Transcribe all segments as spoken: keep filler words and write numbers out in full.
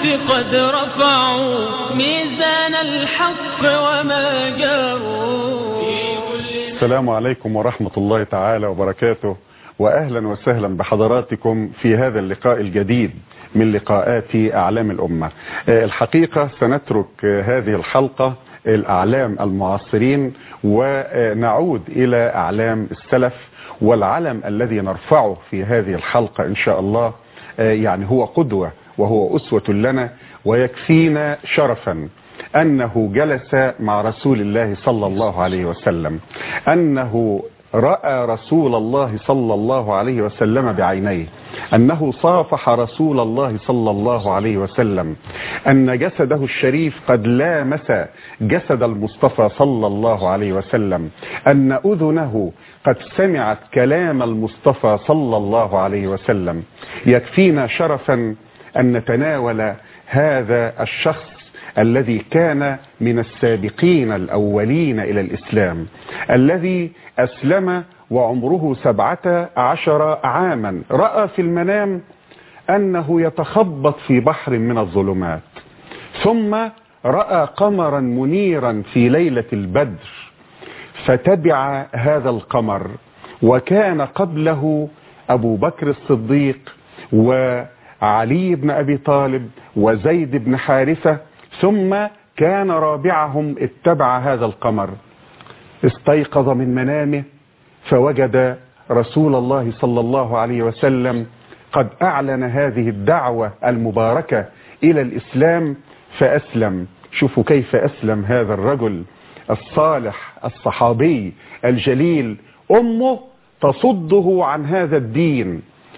قد رفعوا ميزان الحق وما جاروا. السلام عليكم ورحمة الله تعالى وبركاته، وأهلا وسهلا بحضراتكم في هذا اللقاء الجديد من لقاءات أعلام الأمة. الحقيقة سنترك هذه الحلقة الأعلام المعاصرين ونعود إلى أعلام السلف، والعلم الذي نرفعه في هذه الحلقة إن شاء الله يعني هو قدوة وهو أسوة لنا، ويكفينا شرفا أنه جلس مع رسول الله صلى الله عليه وسلم، أنه رأى رسول الله صلى الله عليه وسلم بعينيه، أنه صافح رسول الله صلى الله عليه وسلم، أن جسده الشريف قد لامس جسد المصطفى صلى الله عليه وسلم، أن أذنه قد سمعت كلام المصطفى صلى الله عليه وسلم. يكفينا شرفا أن نتناول هذا الشخص الذي كان من السابقين الأولين إلى الإسلام، الذي أسلم وعمره سبعة عشر عاما، رأى في المنام أنه يتخبط في بحر من الظلمات، ثم رأى قمرا منيرا في ليلة البدر فتبع هذا القمر، وكان قبله أبو بكر الصديق وعلي بن أبي طالب وزيد بن حارثة، ثم كان رابعهم اتبع هذا القمر. استيقظ من منامه فوجد رسول الله صلى الله عليه وسلم قد أعلن هذه الدعوة المباركة إلى الإسلام فأسلم. شوفوا كيف أسلم هذا الرجل الصالح الصحابي الجليل، أمه تصده عن هذا الدين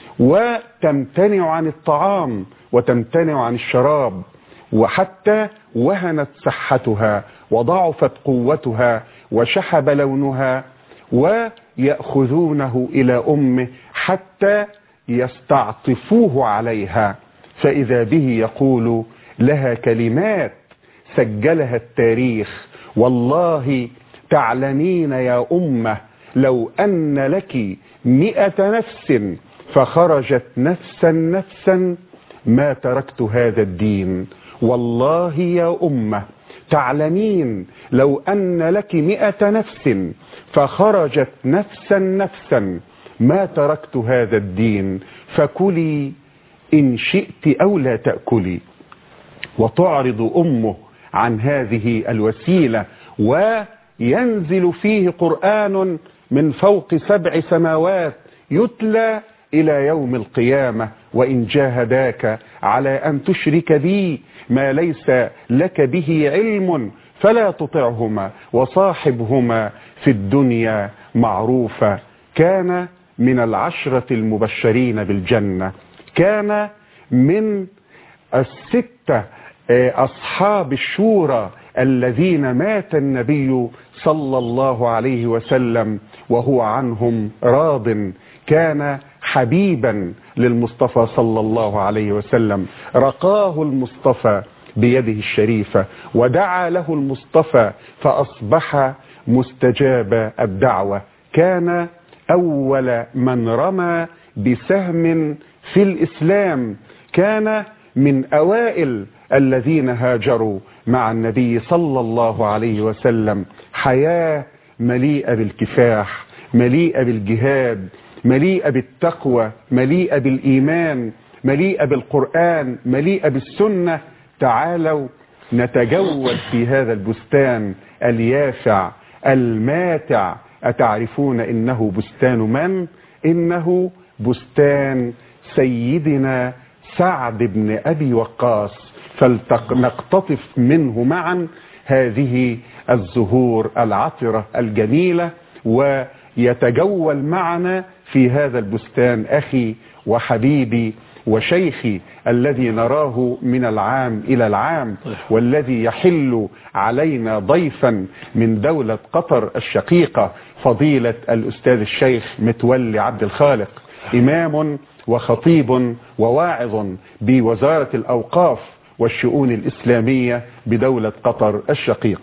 وتمتنع عن الطعام وتمتنع عن الشراب، وحتى وهنت صحتها وضعفت قوتها وشحب لونها، ويأخذونه إلى أمه حتى يستعطفوه عليها، فإذا به يقول لها كلمات سجلها التاريخ: والله تعلمين يا أمة لو أن لك مئة نفس فخرجت نفسا نفسا ما تركت هذا الدين. والله يا أمة تعلمين لو أن لك مئة نفس فخرجت نفسا نفسا ما تركت هذا الدين، فكلي إن شئت أو لا تأكلي. وتعرض أمه عن هذه الوسيلة، وينزل فيه قرآن من فوق سبع سماوات يتلى إلى يوم القيامة: وإن جاهداك على أن تشرك بي ما ليس لك به علم فلا تطعهما وصاحبهما في الدنيا معروفا. كان من العشرة المبشرين بالجنة، كان من الستة أصحاب الشورى الذين مات النبي صلى الله عليه وسلم وهو عنهم راض، كان حبيبا للمصطفى صلى الله عليه وسلم، رقاه المصطفى بيده الشريفة ودعا له المصطفى فأصبح مستجاب الدعوة. كان أول من رمى بسهم في الإسلام، كان من أوائل الذين هاجروا مع النبي صلى الله عليه وسلم. حياة مليئة بالكفاح، مليئة بالجهاد، مليئة بالتقوى، مليئة بالإيمان، مليئة بالقرآن، مليئة بالسنة. تعالوا نتجول في هذا البستان اليافع الماتع. أتعرفون إنه بستان من؟ إنه بستان سيدنا سعد بن أبي وقاص، فلنقتطف منه معا هذه الزهور العطرة الجميلة، ويتجول معنا في هذا البستان أخي وحبيبي وشيخي الذي نراه من العام إلى العام، والذي يحل علينا ضيفا من دولة قطر الشقيقة، فضيلة الأستاذ الشيخ متولي عبد الخالق، إمام وخطيب وواعظ بوزارة الأوقاف والشؤون الإسلامية بدولة قطر الشقيقة.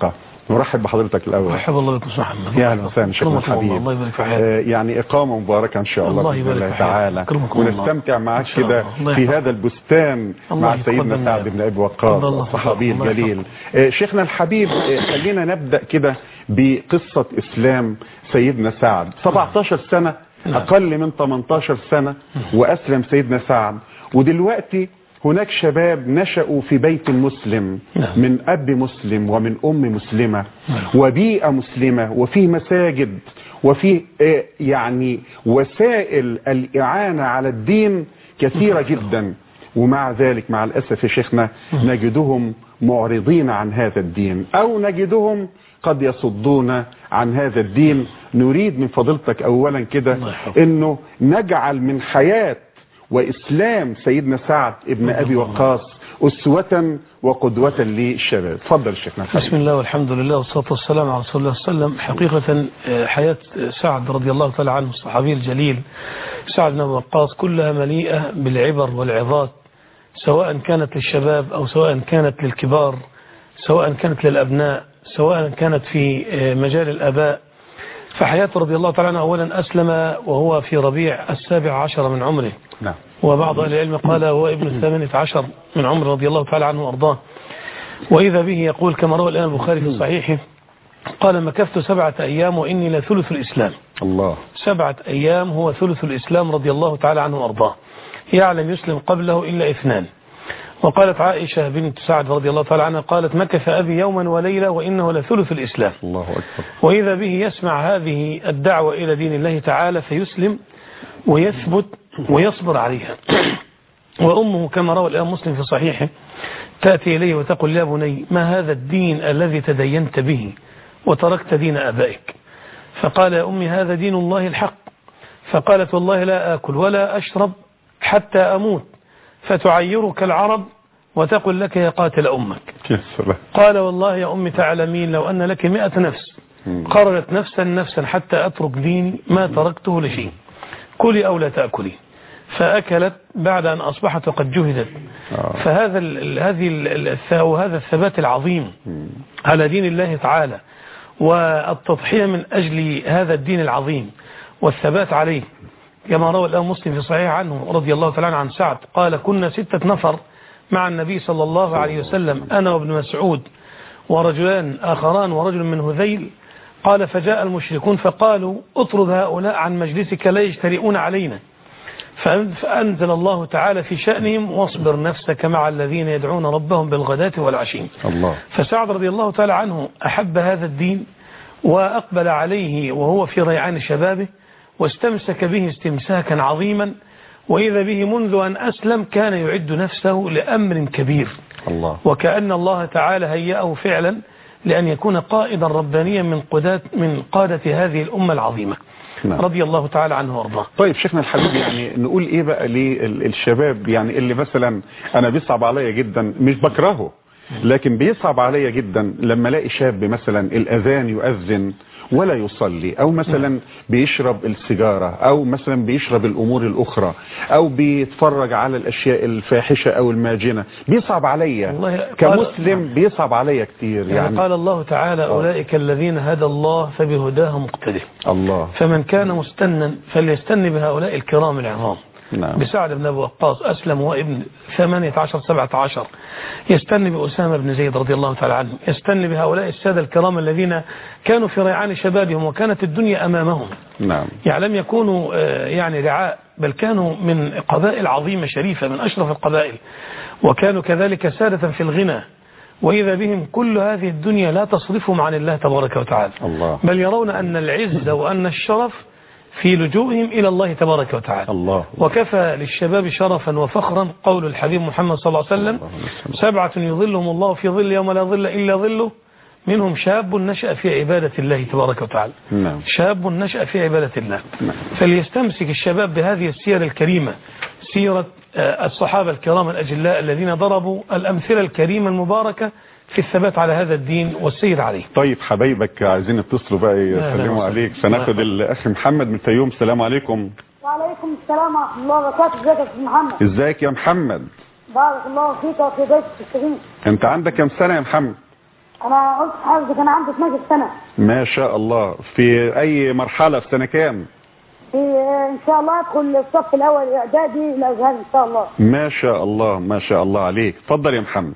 نرحب بحضرتك الاول. مرحبا الله بكم محمد. يا اهلا وسهلا شيخنا الحبيب. الله يبارك في حياتك. آه يعني اقامه مباركه ان شاء الله, الله باذن الله تعالى، ونستمتع معاك كده في هذا البستان مع سيدنا سعد بن ابي وقاص الصحابي الجليل. آه شيخنا الحبيب، آه خلينا نبدا كده بقصه اسلام سيدنا سعد. سبعتاشر سنه، اقل من ثمانية عشر سنه واسلم سيدنا سعد، ودلوقتي هناك شباب نشأوا في بيت مسلم من أب مسلم ومن أم مسلمة وبيئة مسلمة، وفي مساجد وفي يعني وسائل الإعانة على الدين كثيرة جدا، ومع ذلك مع الأسف يا شيخنا نجدهم معرضين عن هذا الدين أو نجدهم قد يصدون عن هذا الدين. نريد من فضيلتك أولا كده أنه نجعل من حياة وإسلام سيدنا سعد ابن أبي وقاص أسوة وقدوة للشباب. تفضل شيخنا. بسم الله والحمد لله والصلاة والسلام على رسول الله صلى الله عليه وسلم. حقيقة حياة سعد رضي الله تعالى عنه الصحابي الجليل سعد بن أبي وقاص كلها مليئة بالعبر والعظات، سواء كانت للشباب أو سواء كانت للكبار، سواء كانت للأبناء، سواء كانت في مجال الآباء. فحياته رضي الله تعالى عنه أولا أسلم وهو في ربيع السابع عشر من عمره. نعم. وبعض أهل العلم قال هو ابن الثامنة عشر من عمره رضي الله تعالى عنه وأرضاه. وإذا به يقول كما روى الآن البخاري في صحيحه قال مكثت سبعة أيام وإني لثلث الإسلام. الله. سبعة أيام هو ثلث الإسلام رضي الله تعالى عنه وأرضاه، يعلم يسلم قبله إلا اثنان. وقالت عائشة بنت سعد رضي الله تعالى عنها قالت مكث أبي يوما وليلة وإنه لثلث الإسلام. الله أكبر. وإذا به يسمع هذه الدعوة إلى دين الله تعالى فيسلم ويثبت ويصبر عليها. وأمه كما روى الآن مسلم في صحيحه تأتي إليه وتقول يا بني ما هذا الدين الذي تدينت به وتركت دين أبائك؟ فقال يا أمي هذا دين الله الحق. فقالت والله لا آكل ولا أشرب حتى أموت فتعيرك العرب وتقول لك يا قاتل أمك. قال والله يا أمي تعلمين لو أن لك مئة نفس قررت نفسا نفسا حتى أترك ديني ما تركته لشيء، كلي أو لا تأكلي. فأكلت بعد أن أصبحت وقد جهدت. فهذا هذه وهذا الثبات العظيم على دين الله تعالى والتضحية من أجل هذا الدين العظيم والثبات عليه كما روى الآن مسلم في صحيح عنه رضي الله تعالى عن سعد قال كنا ستة نفر مع النبي صلى الله عليه وسلم أنا وابن مسعود ورجلان آخران ورجل من هذيل. قال فجاء المشركون فقالوا اطرد هؤلاء عن مجلسك لا يجترئون علينا. فأنزل الله تعالى في شأنهم واصبر نفسك مع الذين يدعون ربهم بالغداة والعشي. الله. فسعد رضي الله تعالى عنه أحب هذا الدين وأقبل عليه وهو في ريعان شبابه واستمسك به استمساكا عظيما. وإذا به منذ أن أسلم كان يعد نفسه لأمر كبير. الله. وكأن الله تعالى هيأه فعلا لأن يكون قائدا ربانيا من قادة من قادة هذه الأمة العظيمة. نعم. رضي الله تعالى عنه وارضاه. طيب شيخنا الحبيب، يعني نقول ايه بقى للشباب يعني اللي مثلا انا بيصعب عليا جدا، مش بكرهه لكن بيصعب عليا جدا لما الاقي شاب مثلا الاذان يؤذن ولا يصلي، او مثلا بيشرب السيجارة، او مثلا بيشرب الامور الاخرى، او بيتفرج على الاشياء الفاحشة او الماجنة. بيصعب عليا كمسلم، بيصعب عليا كتير. يعني, يعني قال الله تعالى اولئك الذين هدى الله فبهداه مقتدي. الله. فمن كان مستنا فليستن بهؤلاء الكرام العظام. نعم. بسعد بن أبي وقاص أسلم وابن ثمانية عشر سبعة عشر، يستني بأسامة بن زيد رضي الله تعالى عنه، يستني بهؤلاء السادة الكرام الذين كانوا في ريعان شبابهم وكانت الدنيا أمامهم. نعم. يعني لم يكونوا يعني رعاء، بل كانوا من قبائل عظيمة شريفة من أشرف القبائل، وكانوا كذلك سادة في الغنى. وإذا بهم كل هذه الدنيا لا تصرفهم عن الله تبارك وتعالى. الله. بل يرون أن العز وأن الشرف في لجوئهم إلى الله تبارك وتعالى. الله. وكفى للشباب شرفا وفخرا قول الحبيب محمد صلى الله عليه وسلم سبعة يظلهم الله في ظل يوم لا ظل إلا ظله، منهم شاب نشأ في عبادة الله تبارك وتعالى. نعم. شاب نشأ في عبادة الله. نعم. فليستمسك الشباب بهذه السيرة الكريمة، سيرة الصحابة الكرام الأجلاء الذين ضربوا الأمثلة الكريمة المباركة في الثبات على هذا الدين والسير عليه. طيب حبايبك عايزين يتصلوا بقى يسلموا عليك، سناخد الاخ محمد من الفيوم. السلام عليكم. وعليكم السلام ورحمه الله وبركاته. ازيك يا استاذ محمد؟ ازيك يا محمد؟ بارك الله فيك وفي ضيفك الكريم. انت عندك كم سنه يا محمد؟ انا قلت حضرتك انا عندي اتناشر سنه. ما شاء الله. في اي مرحله؟ في سنه كام؟ في ان شاء الله ادخل الصف الاول الاعدادي الازهر ان شاء الله. ما شاء الله ما شاء الله عليك. اتفضل يا محمد.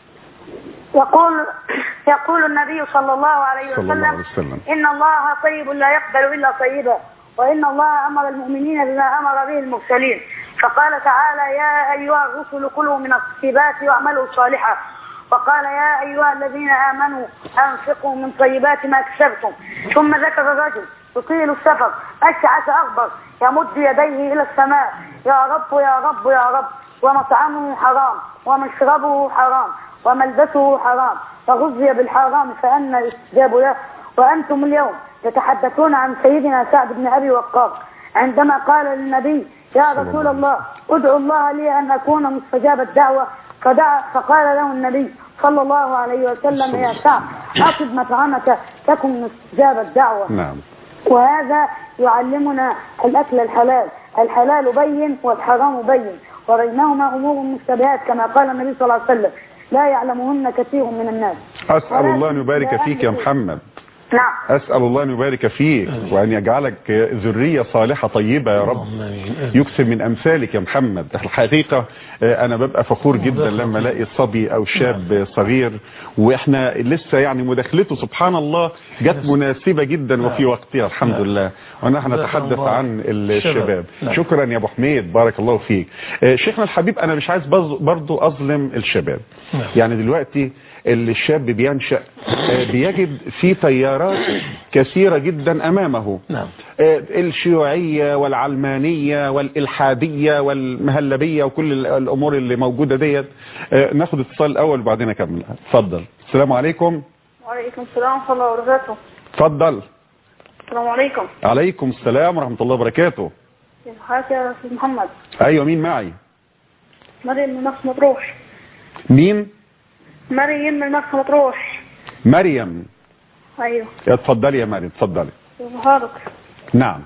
يقول يقول النبي صلى الله عليه صلى الله عليه وسلم وسلم ان الله طيب لا يقبل الا طيبا، وان الله امر المؤمنين بما امر به المرسلين، فقال تعالى يا ايها الرسل كلوا من الطيبات واعملوا صالحا، وقال يا ايها الذين امنوا انفقوا من طيبات ما كسبتم، ثم ذكر الرجل يطيل السفر اشعث اغبر يمد يديه الى السماء يا رب يا رب يا رب، ومطعمه حرام ومشربه حرام وملبسه حرام وغذي بالحرام فأنى يستجاب له. وأنتم اليوم تتحدثون عن سيدنا سعد بن أبي وقاص عندما قال للنبي يا رسول الله ادعو الله لي أن أكون مستجاب الدعوة، فدعا فقال له النبي صلى الله عليه وسلم يا سعد أطب مطعمك تكن مستجاب الدعوة. نعم. وهذا يعلمنا الأكل الحلال، الحلال بين والحرام بين، وبينهما أمور مشتبهات كما قال النبي صلى الله عليه وسلم لا يعلمهن كثير من الناس. أسأل الله أن يبارك فيك يا محمد. نعم. أسأل الله أن يبارك فيك وأن يجعلك ذرية صالحة طيبة يا رب، يكثر من أمثالك يا محمد. الحقيقة أنا ببقى فخور جدا لما الاقي صبي أو شاب صغير وإحنا لسه يعني مداخلته سبحان الله جت مناسبة جدا وفي وقتها الحمد لله، ونحن نتحدث عن الشباب. شكرا يا أبو حميد بارك الله فيك. شيخنا الحبيب أنا مش عايز برضو أظلم الشباب. يعني دلوقتي الشاب بينشأ بيجد في تيارات كثيرة جدا أمامه. نعم. الشيوعية والعلمانية والإلحادية والمهلبية وكل الأمور اللي موجودة ديت. ناخد اتصال الأول وبعدين أكمل. اتفضل. السلام عليكم. وعليكم السلام ورحمة الله وبركاته. اتفضل. السلام عليكم. عليكم السلام ورحمة الله وبركاته. كيف حالك يا أستاذ محمد؟ أيوة مين معي؟ مريم من مرسى مطروح. مين؟ مريم من مرسى مطروح. مريم. ايوه. اتفضلي يا مريم اتفضلي. حاضر. نعم.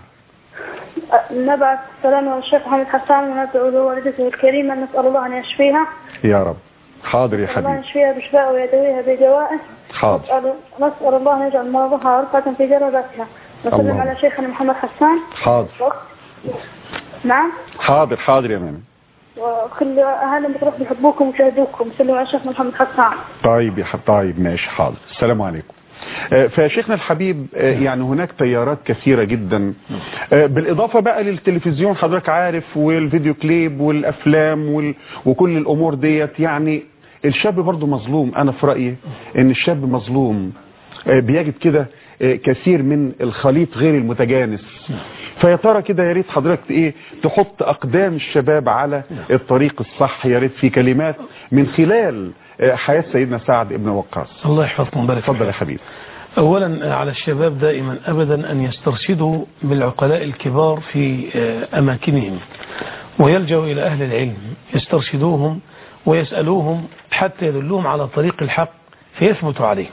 نبعث السلام على الشيخ محمد حسان وندعو له والدته الكريمة، نسأل الله أن يشفيها. يا رب. حاضر يا حبيبي. الله يشفيها بشفاء ويدويها بدوائه. حاضر. نسأل, نسأل الله أن يجعل مرضها رفعة في درجاتها. نسلم على شيخنا محمد حسان. حاضر. نعم. حاضر حاضر يا مريم. وكل اهل مطروح بيحبوكم ويشاهدوكم. سلموا على الشيخ محمد حسان. طيب يا طيب ماشي حاضر. السلام عليكم. فشيخنا الحبيب يعني هناك تيارات كثيرة جدا بالإضافة بقى للتلفزيون حضرتك عارف والفيديو كليب والأفلام وال... وكل الأمور ديت. يعني الشاب برضو مظلوم. أنا في رأيي إن الشاب مظلوم بيجد كده كثير من الخليط غير المتجانس. فيا ترى كده يا ريت حضرتك ايه تحط اقدام الشباب على الطريق الصح يا ريت في كلمات من خلال حياة سيدنا سعد بن وقاص. الله يحفظكم ويبارك فيك. اتفضل يا حبيبي. اولا على الشباب دائما ابدا ان يسترشدوا بالعقلاء الكبار في اماكنهم ويلجأوا الى اهل العلم يسترشدوهم ويسألوهم حتى يدلوهم على طريق الحق فيثبتوا عليه.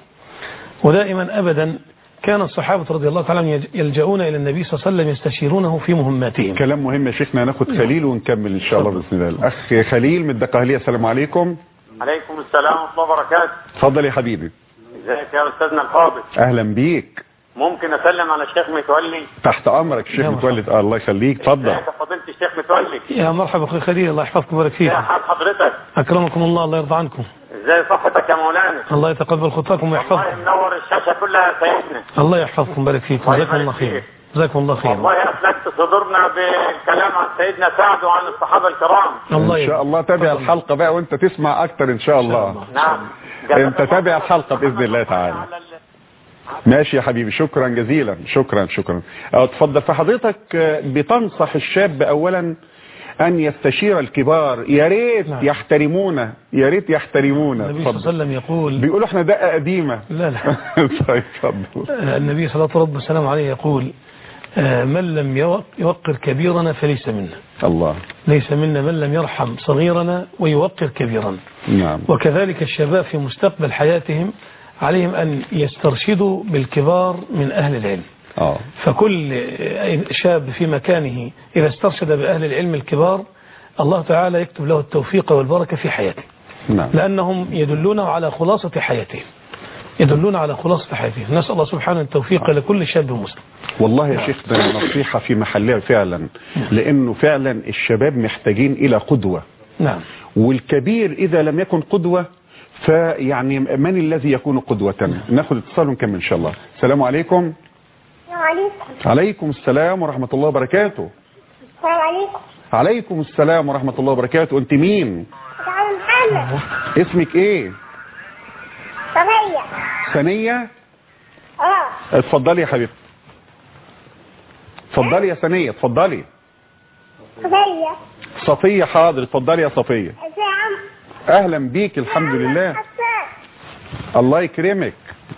ودائما ابدا كان الصحابة رضي الله تعالى يلجؤون إلى النبي صلى الله عليه وسلم يستشيرونه في مهماتهم. كلام مهم يا شيخنا. ناخد خليل ونكمل إن شاء الله بإذن الله. الأخ خليل من الدقهلية. السلام عليكم. عليكم السلام ورحمة الله وبركاته. اتفضل يا حبيبي. ازيك يا أستاذنا الفاضل؟ أهلا بيك. ممكن أسلم على الشيخ متولي؟ تحت أمرك الشيخ متولي. آه الله يخليك. اتفضل. ازيك يا فضيلة الشيخ متولي؟ يا مرحبا أخي خليل الله يحفظكم ويبارك فيك. يا حال حضرتك؟ أكرمكم الله الله يرضى عنكم. ازاي صحتك يا مولانا؟ الله يتقبل خطاكم ويحفظكم. الله منور الشاشة كلها يا سيدنا. الله يحفظكم ويبارك فيكم. جزاكم الله خير. جزاكم الله خير. والله أفلكت صدورنا بالكلام عن سيدنا سعد وعن الصحابة الكرام. الله إن شاء الله تابع الحلقة بقى وانت تسمع أكتر إن شاء الله. نعم. انت تابع الحلقة بإذن الله تعالى. ماشي يا حبيبي. شكرا جزيلا. شكرا شكرا. اتفضل. فحضرتك بتنصح الشاب أولا أن يستشير الكبار. يا ريت نعم. يحترمونا يا ريت يحترمونا. النبي صلى الله عليه وسلم يقول بيقولوا احنا دقة قديمة. لا لا. طيب اتفضل. النبي صلى الله عليه وسلم عليه يقول من لم يوقر كبيرنا فليس منا. الله. ليس منا من لم يرحم صغيرنا ويوقر كبيرنا. نعم. وكذلك الشباب في مستقبل حياتهم عليهم أن يسترشدوا بالكبار من أهل العلم. آه. فكل شاب في مكانه إذا استرشد بأهل العلم الكبار الله تعالى يكتب له التوفيق والبركة في حياته. نعم. لأنهم يدلونه على خلاصة حياتهم يدلون على خلاصة حياتهم. نسأل الله سبحانه التوفيق لكل شاب مسلم. والله يا شيخ ده نصيحة في محلها فعلا، لأنه فعلا الشباب محتاجين إلى قدوة. نعم. والكبير إذا لم يكن قدوة فيعني من الذي يكون قدوة؟ ناخذ اتصال ونكمل إن شاء الله. السلام عليكم. عليكم. عليكم السلام ورحمة الله وبركاته. السلام عليكم. عليكم السلام ورحمة الله وبركاته. أنت مين؟ محمد. اسمك إيه؟ صفية. ثانية؟ اه. اتفضلي يا حبيبتي. اتفضلي يا ثانية، اتفضلي. صفية. صفية حاضر، اتفضلي يا صفية. ازي يا عم؟ اهلا بيك، الحمد لله. الله يكرمك.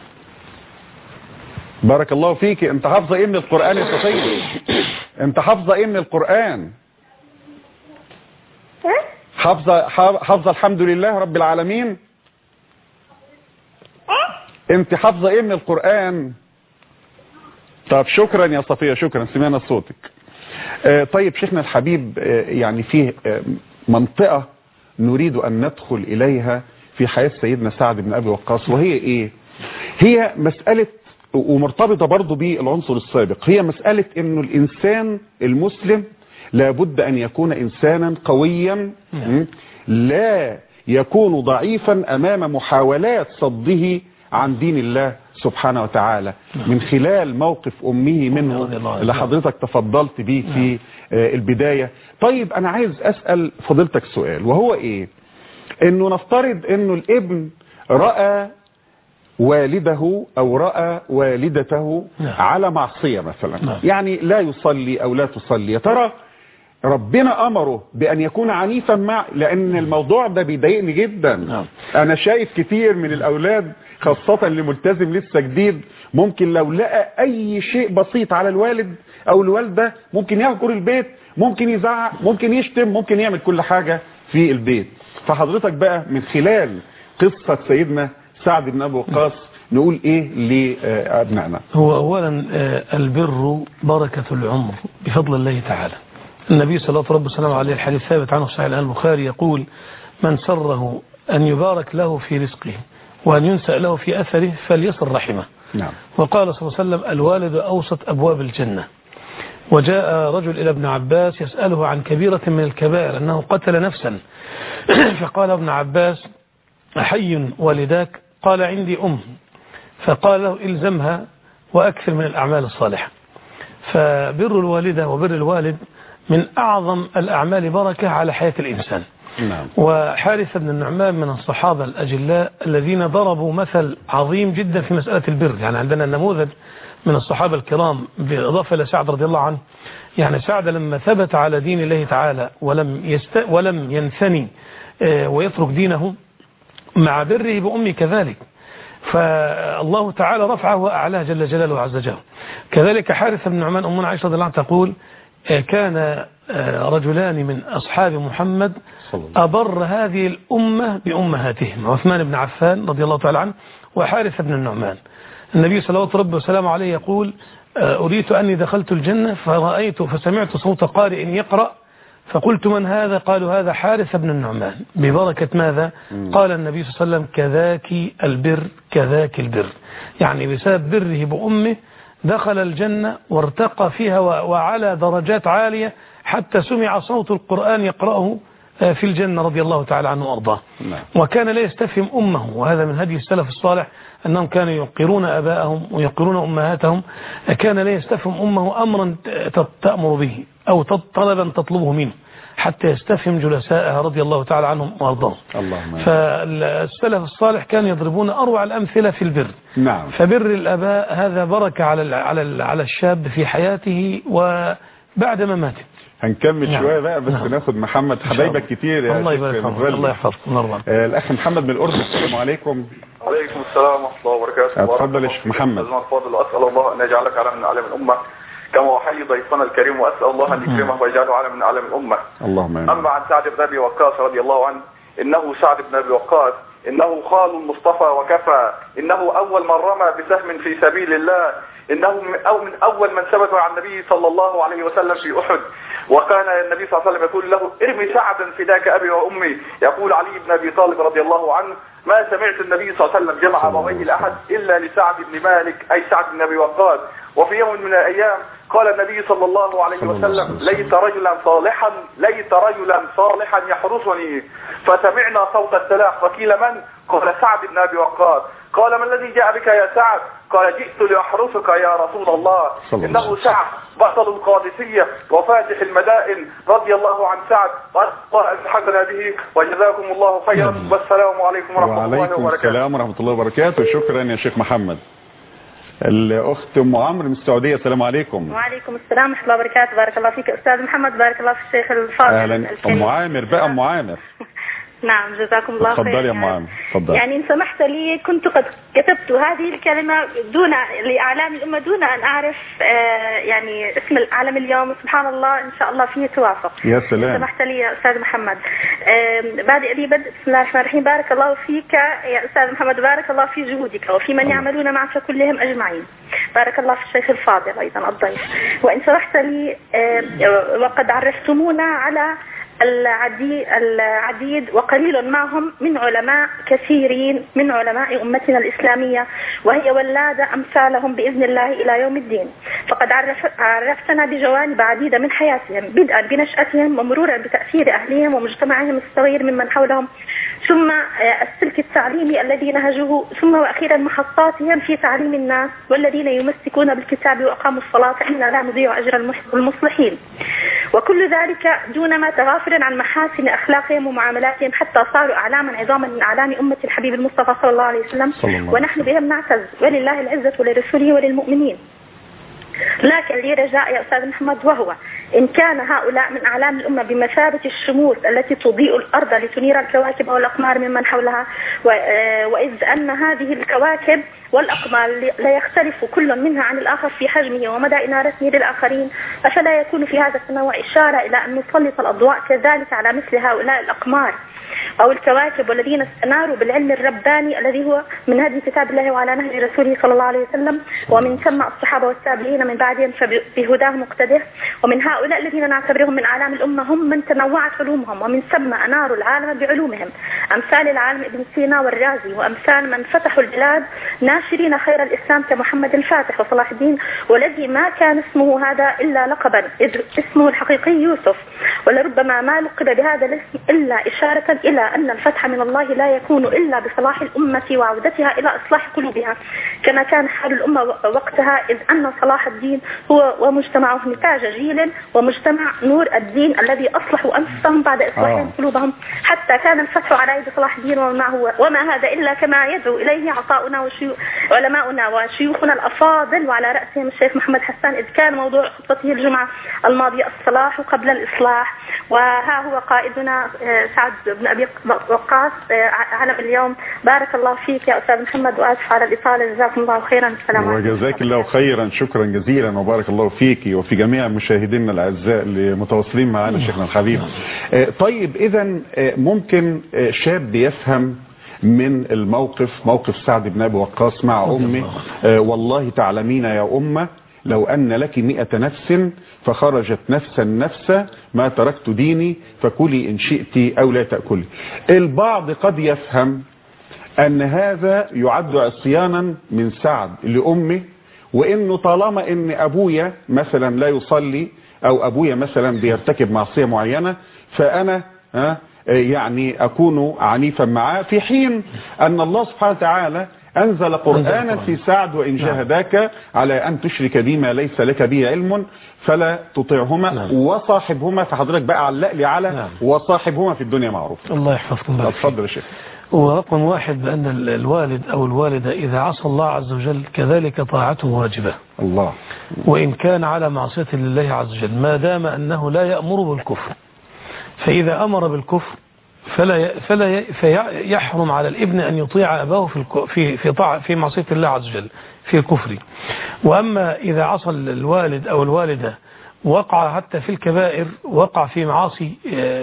بارك الله فيك. انت حافظه ايه من القرآن يا صفية؟ انت حافظه ايه من القرآن؟ حافظه حافظه الحمد لله رب العالمين. انت حافظه ايه من القرآن؟ طب شكرا يا صفية، شكرا، سمعنا صوتك. آه طيب شيخنا الحبيب، آه يعني فيه آه منطقة نريد أن ندخل إليها في حياة سيدنا سعد بن أبي وقاص، وهي إيه؟ هي مسألة ومرتبطة برضو بالعنصر السابق، هي مسألة إنه الإنسان المسلم لابد أن يكون إنسانا قويا لا يكون ضعيفا أمام محاولات صده عن دين الله سبحانه وتعالى، من خلال موقف أمه منه اللي حضرتك تفضلت به في البداية. طيب أنا عايز أسأل فضيلتك سؤال، وهو إيه؟ إنه نفترض إنه الابن رأى والده أو رأى والدته على معصية مثلا، يعني لا يصلي أو لا تصلي، يا ترى ربنا أمره بأن يكون عنيفا مع، لأن الموضوع ده بيضايقني جدا. أنا شايف كتير من الأولاد خاصة اللي ملتزم لسه جديد ممكن لو لقى أي شيء بسيط على الوالد أو الوالدة ممكن يهجر البيت، ممكن يزعق، ممكن يشتم، ممكن يعمل كل حاجة في البيت. فحضرتك بقى من خلال قصة سيدنا سعد بن أبي وقاص نقول إيه لأبنائنا؟ هو أولا البر بركة العمر بفضل الله تعالى. النبي صلى الله عليه وسلم عليه الحديث ثابت عنه في صحيح البخاري يقول: من سره أن يبارك له في رزقه وأن ينسأ له في أثره فليصل رحمه. نعم. وقال صلى الله عليه وسلم: الوالد أوسط أبواب الجنة. وجاء رجل إلى ابن عباس يسأله عن كبيرة من الكبائر أنه قتل نفسا فقال ابن عباس: أحي والداك؟ قال: عندي أم. فقال له: إلزمها وأكثر من الأعمال الصالحة. فبر الوالدة وبر الوالد من أعظم الأعمال بركة على حياة الإنسان. نعم. وحارث بن النعمان من الصحابة الأجلاء الذين ضربوا مثل عظيم جدا في مسألة البر. يعني عندنا النموذج من الصحابة الكرام بالإضافة إلى سعد رضي الله عنه. يعني سعد لما ثبت على دين الله تعالى ولم يست ولم ينثني ويترك دينه مع بره بأمه كذلك، فالله تعالى رفعه وأعلاه جل جلاله عز وجل. كذلك حارث بن النعمان أمنا عائشة رضي الله عنها تقول: كان رجلان من أصحاب محمد أبر هذه الأمة بأمهاتهم، عثمان بن عفان رضي الله تعالى عنه وحارث بن النعمان. النبي صلى الله عليه وسلم عليه يقول: أريت أني دخلت الجنة فرأيت فسمعت صوت قارئ يقرأ فقلت: من هذا؟ قالوا: هذا حارث بن النعمان. ببركة ماذا؟ قال النبي صلى الله عليه وسلم: كذاك البر كذاك البر. يعني بسبب بره بأمه دخل الجنة وارتقى فيها وعلى درجات عالية حتى سمع صوت القرآن يقرأه في الجنة رضي الله تعالى عنه وأرضاه. وكان لا يستفهم أمه، وهذا من هدي السلف الصالح أنهم كانوا يوقرون أباءهم ويوقرون أمهاتهم. كان لا يستفهم أمه أمرا تأمر به أو طلبا تطلبه منه حتى يستفهم جلسائها رضي الله تعالى عنهم وأرضاهم. فالسلف الصالح كانوا يضربون أروع الأمثلة في البر. نعم. فبر الأباء هذا بركة على على على الشاب في حياته وبعد مماته. هنكمل نعم. شوية بقى بس نعم. ناخد محمد، حبايبك كتير يا الله يبارك فيك. الله يحفظكم. آه الأخ محمد من الأردن. السلام عليكم. وعليكم السلام ورحمة الله وبركاته. اتفضل يا شيخ محمد. الفاضل، وأسأل الله أن يجعلك علم من أعلام الأمة كما أحيي ضيفنا الكريم، وأسأل الله أن يكرمه ويجعله علم من أعلام الأمة. اللهم آمين. أما عن سعد بن أبي وقاص رضي الله عنه، إنه سعد بن أبي وقاص إنه خال المصطفى وكفى، إنه أول من رمى بسهم في سبيل الله، إنه من أو من أول من ثبت عن النبي صلى الله عليه وسلم في أحد، وكان النبي صلى الله عليه وسلم يقول له ارمي سعدا فداك أبي وأمي. يقول علي بن أبي طالب رضي الله عنه ما سمعت النبي صلى الله عليه وسلم جمع أبويه لأحد إلا لسعد بن مالك أي سعد بن أبي وقاص. وفي يوم من الأيام قال النبي صلى الله عليه وسلم ليت رجلا صالحا ليت رجلا صالحا يحرسني. فسمعنا صوت السلاح فقيل من؟ قال سعد بن أبي وقاص. قال ما الذي جاء بك يا سعد؟ قال جئت لأحرسك يا رسول الله. إنه سعد بطل القادسية وفاتح المدائن رضي الله عن سعد الله ألحقنا به وجزاكم الله خيرا والسلام عليكم ورحمة الله وبركاته. وعليكم السلام ورحمة الله وبركاته. شكرا يا شيخ محمد. الأخت أم عمرو من السعودية السلام عليكم. وعليكم السلام ورحمة الله وبركاته. بارك الله فيك أستاذ محمد بارك الله في الشيخ الفاضل. أهلا أم عامر بقى أم عامر. نعم جزاكم الله خير. تفضلي يا أم عامر تفضلي. يعني إن سمحت لي كنت قد كتبت هذه الكلمة دون لأعلام الأمة دون أن أعرف آه يعني اسم العالم اليوم. سبحان الله إن شاء الله فيه توافق. يا سلام. إن سمحت لي يا أستاذ محمد. آه بادئ لي بدء بسم الله الرحمن الرحيم. بارك الله فيك يا أستاذ محمد بارك الله في جهودك وفي من يعملون معك كلهم أجمعين. بارك الله في الشيخ الفاضل أيضا الضيف. وإن سمحت لي آه وقد عرفتمونا على العديد, العديد وقليل معهم من علماء كثيرين من علماء أمتنا الإسلامية وهي ولادة أمثالهم بإذن الله إلى يوم الدين. فقد عرف عرفتنا بجوانب عديدة من حياتهم بدءا بنشأتهم ومرورا بتأثير أهلهم ومجتمعهم الصغير ممن حولهم ثم السلك التعليمي الذي نهجوه ثم وأخيرا محطاتهم في تعليم الناس والذين يمسكون بالكتاب وأقاموا الصلاة إنا لا نضيع أجر المصلحين. وكل ذلك دون ما تغافل عن محاسن أخلاقهم ومعاملاتهم حتى صاروا أعلاما عظاما من أعلام أمة الحبيب المصطفى صلى الله عليه وسلم ونحن بهم نعتز ولله العزة ولرسوله وللمؤمنين. لكن لي رجاء يا أستاذ محمد وهو إن كان هؤلاء من أعلام الأمة بمثابة الشموس التي تضيء الأرض لتنير الكواكب والأقمار ممن حولها وإذ أن هذه الكواكب والأقمار لا يختلف كل منها عن الآخر في حجمه ومدى إنارته للآخرين أفلا يكون في هذا التنوع إشارة إلى أن نسلط الأضواء كذلك على مثل هؤلاء الأقمار أو الكواكب والذين استناروا بالعلم الرباني الذي هو من هدي كتاب الله وعلى نهج رسوله صلى الله عليه وسلم ومن ثم الصحابة والتابعين من بعدهم فبهداهم مقتدر. ومن هؤلاء الذين نعتبرهم من أعلام الأمة هم من تنوعت علومهم ومن ثم أناروا العالم بعلومهم أمثال العالم ابن سينا والرازي وأمثال من فتحوا البلاد ناشرين خير الإسلام كمحمد الفاتح وصلاح الدين والذي ما كان اسمه هذا إلا لقبا إذ اسمه الحقيقي يوسف ولربما ما لقب بهذا الاسم إلا إشارة إلى أن الفتح من الله لا يكون إلا بصلاح الأمة وعودتها إلى إصلاح قلوبها كما كان حال الأمة وقتها إذ أن صلاح الدين هو ومجتمعه نتاج جيل ومجتمع نور الدين الذي أصلحوا أنفسهم بعد إصلاحهم آه. قلوبهم حتى كان الفتح على يد صلاح الدين ومعه وما هذا إلا كما يدعو إليه عطاؤنا وعلماؤنا وشيوخنا الأفاضل وعلى رأسهم الشيخ محمد حسان إذ كان موضوع خطبته الجمعة الماضية الصلاح قبل الإصلاح. وها هو قائدنا سعد بن أبي وقاص علم اليوم. بارك الله فيك يا أستاذ محمد وأسف على الإطالة جزاكم الله خيرا. السلام عليكم. وجزاك الله خيرا شكرا جزيلا وبارك الله فيك وفي جميع مشاهدينا الأعزاء اللي متواصلين معنا شيخنا الحبيب. طيب إذا ممكن شاب يفهم من الموقف موقف سعد بن أبي وقاص مع أمه والله تعلمين يا أمة لو أن لك مئة نفس فخرجت نفسا نفسا ما تركت ديني فكلي إن شئت أو لا تأكلي. البعض قد يفهم أن هذا يعد عصيانا من سعد لأمه وإنه طالما إن أبويا مثلا لا يصلي أو أبويا مثلا بيرتكب معصية معينة فأنا ها يعني أكون عنيفا معاه في حين أن الله سبحانه وتعالى أنزل قرآنا في سعد وإن جاهداك على أن تشرك بي ما ليس لك به علم فلا تطيعهما نعم. وصاحبهما. فحضرتك بقى علق لي على نعم. وصاحبهما في الدنيا معروف. الله يحفظكم. اتفضل يا شيخ. ورقم واحد بأن الوالد أو الوالدة إذا عصى الله عز وجل كذلك طاعته واجبة الله وإن كان على معصية لله عز وجل ما دام أنه لا يأمر بالكفر. فإذا أمر بالكفر فلا فلا فيحرم على الابن أن يطيع أباه في في في طاعة في معصية الله عز وجل في الكفر. وأما إذا عصى الوالد أو الوالدة وقع حتى في الكبائر وقع في معاصي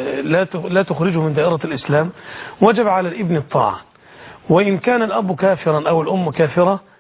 لا لا تخرجه من دائرة الإسلام وجب على الابن الطاعة وإن كان الأب كافرا أو الأم كافرة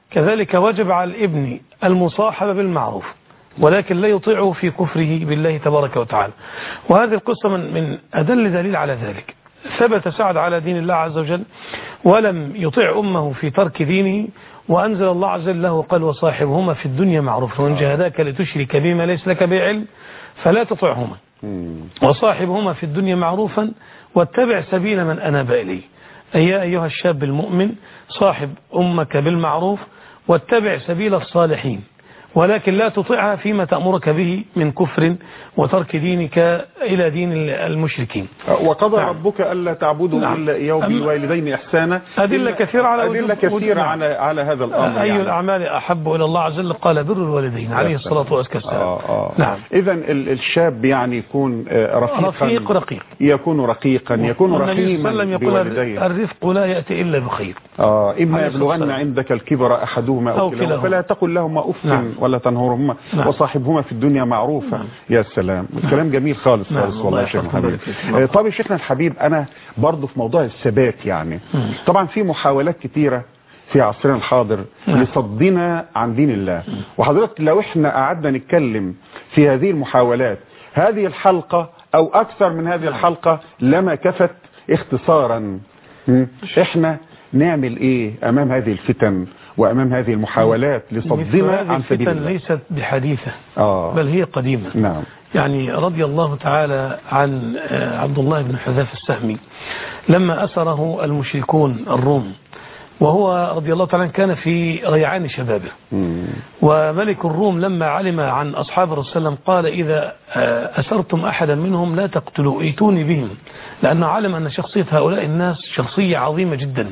كذلك وجب على الابن المصاحبة بالمعروف ولكن لا يطيعه في كفره بالله تبارك وتعالى. وهذه القصة من, من أدل دليل على ذلك. ثبت سعد على دين الله عز وجل ولم يطيع أمه في ترك دينه، وأنزل الله عز وجل له قال وصاحبهما في الدنيا معروف وإن جاهداك لتشرك بما ليس لك به علم فلا تطعهما وصاحبهما في الدنيا معروفا واتبع سبيل من أناب إليه. أي أيها الشاب المؤمن صاحب أمك بالمعروف واتبع سبيل الصالحين ولكن لا تطيعها فيما تأمرك به من كفر وترك دينك إلى دين المشركين. وقضى نعم. ربك ألا تعبدوا نعم. إلا إياه بالوالدين إحسانا. أدلة كثيرة على أدلة كثيرة على على هذا الأمر. أي يعني. الأعمال أحب إلى الله عز وجل قال بر الوالدين عليه الصلاة والسلام. آه آه. نعم. إذا الشاب يعني يكون رفيقا رفيق رقيق يكون رقيقا يكون رحيما بوالديه. الرفق لا يأتي إلا بخير. آه إما يبلغن عندك الكبر أحدهما أو كلاهما فلا تقل لهما أف نعم. ولا تنهرهما نعم. وصاحبهما في الدنيا معروفا. نعم. يا سلام الكلام جميل خالص نعم. خالص والله يا شيخ محمد. طب يا شيخنا الحبيب أنا برضو في موضوع الثبات يعني مم. طبعا في محاولات كتيرة في عصرنا الحاضر مم. لصدنا عن دين الله مم. وحضرتك لو احنا قعدنا نتكلم في هذه المحاولات هذه الحلقة أو أكثر من هذه الحلقة لما كفت اختصارا. مم. احنا نعمل ايه امام هذه الفتن وامام هذه المحاولات لصدنا عن سبيل الله؟ الفتن ليست بحديثة آه. بل هي قديمة. نعم. يعني رضي الله تعالى عن عبد الله بن حذافة السهمي لما أسره المشركون الروم وهو رضي الله تعالى كان في ريعان شبابه مم. وملك الروم لما علم عن أصحاب الرسول صلى الله عليه وسلم قال إذا أسرتم أحدا منهم لا تقتلوا ايتوني بهم لأنه علم أن شخصية هؤلاء الناس شخصية عظيمة جدا.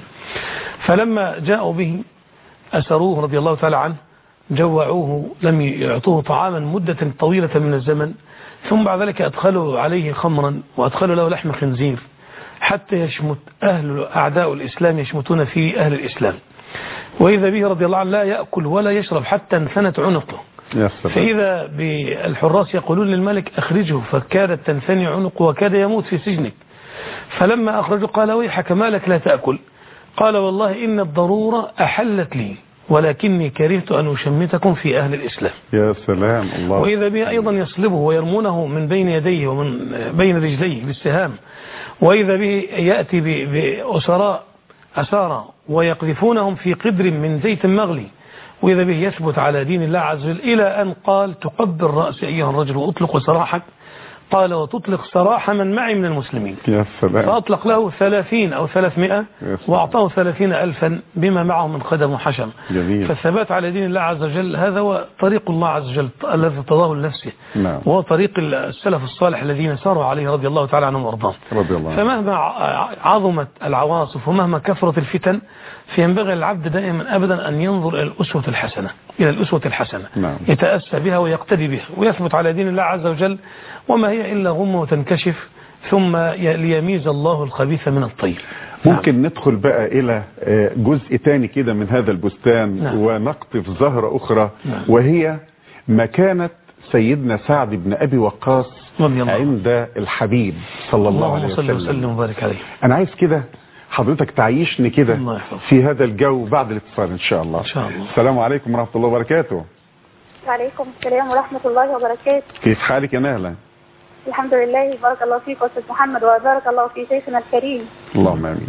فلما جاءوا به أسروه رضي الله تعالى عنه جوعوه لم يعطوه طعاما مدة طويلة من الزمن ثم بعد ذلك أدخلوا عليه خمرا وأدخلوا له لحم خنزير حتى يشمت أهل أعداء الإسلام يشمتون في أهل الإسلام وإذا به رضي الله عنه لا يأكل ولا يشرب حتى انثنت عنقه. فإذا بالحراس يقولون للملك أخرجه فكادت تنثني عنقه وكاد يموت في سجنك. فلما أخرجه قال ويحك مالك لا تأكل؟ قال والله إن الضرورة أحلت لي ولكني كرهت أن أشمتكم في أهل الإسلام. يا سلام الله. وإذا به أيضا يصلبه ويرمونه من بين يديه ومن بين رجليه بالسهام وإذا به يأتي بأسراء أسارة ويقذفونهم في قدر من زيت مغلي وإذا به يثبت على دين الله عز وجل إلى أن قال تقبل رأس أيها الرجل وأطلق سراحك قال وتطلق سراح من معي من المسلمين. يا سلام. فأطلق له ثلاثين أو ثلاثمائة وأعطاه ثلاثين ألفا بما معه من قدم وحشم. جميل. فالثبات على دين الله عز وجل هذا هو طريق الله عز وجل الذي ارتضاه لنفسه. نعم. وهو طريق السلف الصالح الذين ساروا عليه رضي الله تعالى عنهم وارضاهم. رضي الله. فمهما عظمت العواصف ومهما كثرت الفتن فينبغي العبد دائما أبدا أن ينظر إلى الأسوة الحسنة إلى الأسوة الحسنة نعم. يتأسى بها ويقتدي بها ويثبت على دين الله عز وجل وما هي إلا غمة وتنكشف ثم ليميز الله الخبيث من الطيب. ممكن نعم. ندخل بقى إلى جزء تاني كده من هذا البستان نعم. ونقطف زهرة أخرى نعم. وهي مكانة سيدنا سعد بن أبي وقاص عند الحبيب صلى الله عليه وسلم. اللهم صل وسلم وبارك عليه. أنا عايز كده حضرتك تعيشني كده في هذا الجو بعد الاتصال إن شاء الله. إن شاء الله. السلام عليكم ورحمة الله وبركاته. وعليكم السلام ورحمة الله وبركاته. كيف حالك يا نهلة؟ الحمد لله بارك الله فيك أستاذ محمد وبارك الله في شيخنا الكريم. اللهم آمين.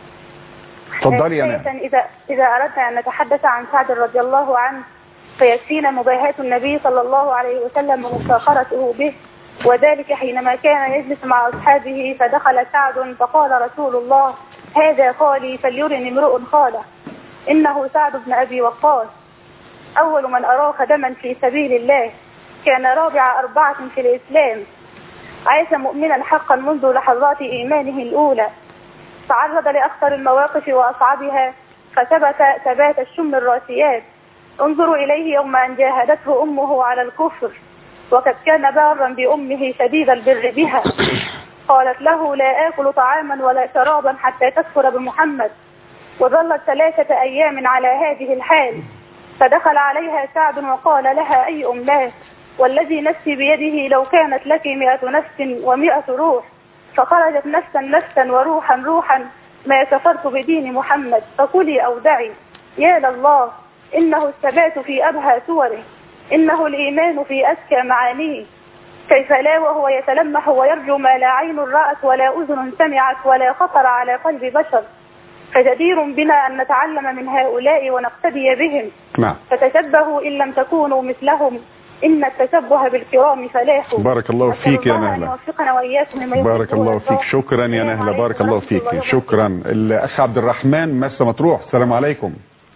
تفضلي يا نهلة. إذا إذا أردنا أن نتحدث عن سعد رضي الله عنه فيكفينا مباهاة النبي صلى الله عليه وسلم ومفاخرته به وذلك حينما كان يجلس مع أصحابه فدخل سعد فقال رسول الله هذا خالي فليرني امرؤ خاله إنه سعد بن أبي وقاص أول من أراه خدما في سبيل الله كان رابع أربعة في الإسلام عاش مؤمنا حقا منذ لحظات إيمانه الأولى تعرض لأخطر المواقف وأصعبها فثبت ثبات الشم الراسيات انظروا إليه يوم أن جاهدته أمه على الكفر وقد كان بارا بأمه شديد البر بها قالت له لا آكل طعاما ولا شرابا حتى تكفر بمحمد وظلت ثلاثة أيام على هذه الحال فدخل عليها سعد وقال لها أي أماه والذي نفسي بيده لو كانت لك مئة نفس ومئة روح فخرجت نفسا نفسا وروحا روحا ما كفرت بدين محمد فكلي أو دعي يا لله إنه الثبات في أبهى صوره، إنه الإيمان في أزكى معانيه، كيف لا وهو يتلمح ويرجو ما لا عين رأت ولا أذن سمعت ولا خطر على قلب بشر، فجدير بنا أن نتعلم من هؤلاء ونقتدي بهم. نعم. فتشبهوا إن لم تكونوا مثلهم، إن التشبه بالكرام فلاح. بارك الله فيك يا نهلة. بارك الله فيك، شكرا يا نهلة، بارك الله فيك، شكرا. الأخ عبد الرحمن مرسى مطروح، السلام عليكم.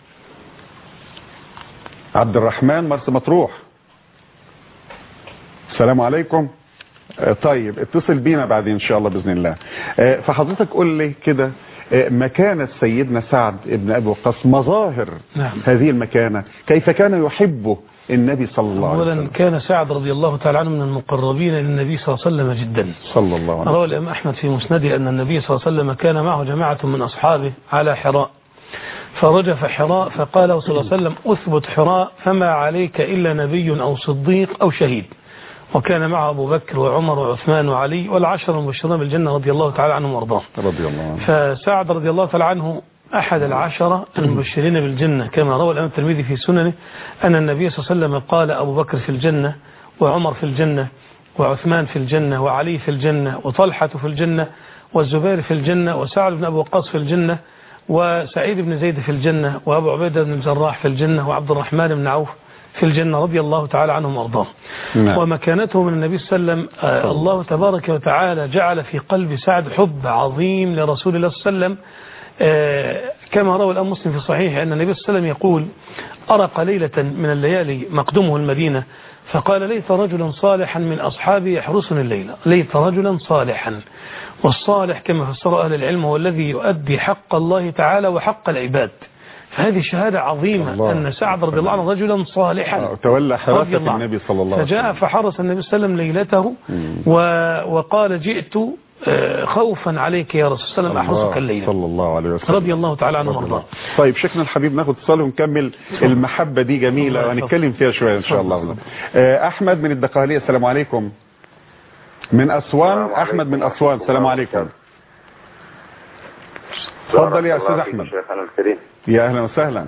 عبد الرحمن مرسى مطروح، السلام عليكم. طيب اتصل بينا بعدين ان شاء الله باذن الله. فحضرتك قول لي كده مكانة سيدنا سعد ابن ابي وقاص، مظاهر نعم. هذه المكانة، كيف كان يحبه النبي صلى الله عليه وسلم؟ اولا كان سعد رضي الله تعالى عنه من المقربين للنبي صلى الله عليه وسلم جدا، صلى الله عليه وسلم. روى الامام احمد في مسنده ان النبي صلى الله عليه وسلم كان معه جماعة من اصحابه على حراء، فرجف حراء فقال له صلى الله عليه وسلم اثبت حراء فما عليك الا نبي او صديق او شهيد. وكان معه أبو بكر وعمر وعثمان وعلي والعشر المبشرين بالجنة رضي الله تعالى عنهم وارضاهم. رضي الله عنه. فسعد رضي الله تعالى عنه أحد العشرة المبشرين بالجنة، كما روى الإمام الترمذي في سننه أن النبي صلى الله عليه وسلم قال أبو بكر في الجنة وعمر في الجنة وعثمان في الجنة وعلي في الجنة وطلحة في الجنة والزبير في الجنة وسعد بن أبي وقاص في الجنة وسعيد بن زيد في الجنة وأبو عبيدة بن الجراح في الجنة وعبد الرحمن بن عوف في الجنة رضي الله تعالى عنهم وارضاهم. نعم. ومكانته من النبي صلى الله عليه وسلم آه الله تبارك وتعالى جعل في قلب سعد حب عظيم لرسول الله صلى الله عليه وسلم، آه كما روى الإمام مسلم في صحيح أن النبي صلى الله عليه وسلم يقول أرق ليلة من الليالي مقدمه المدينة فقال ليت رجلا صالحا من أصحابي يحرسني الليلة، ليت رجلا صالحا، والصالح كما فسر أهل العلم هو الذي يؤدي حق الله تعالى وحق العباد. فهذه شهادة عظيمة الله. أن سعد رضي الله عنه رجلا صالحا تولى حراسة النبي صلى الله عليه وسلم، فجاء فحرس النبي صلى الله عليه وسلم ليلته و... وقال جئت خوفا عليك يا رسول الله أحرسك الليلة صلى الله عليه وسلم رضي الله تعالى عنه وارضاه. طيب شيخنا الحبيب ناخد اتصال ونكمل المحبة دي جميلة وهنتكلم فيها شوية إن شاء الله. أحمد من الدقهلية، السلام عليكم. من أسوان، أحمد من أسوان، السلام عليكم. تفضل يا أستاذ أحمد. شيخنا الكريم. يا أهلا وسهلا.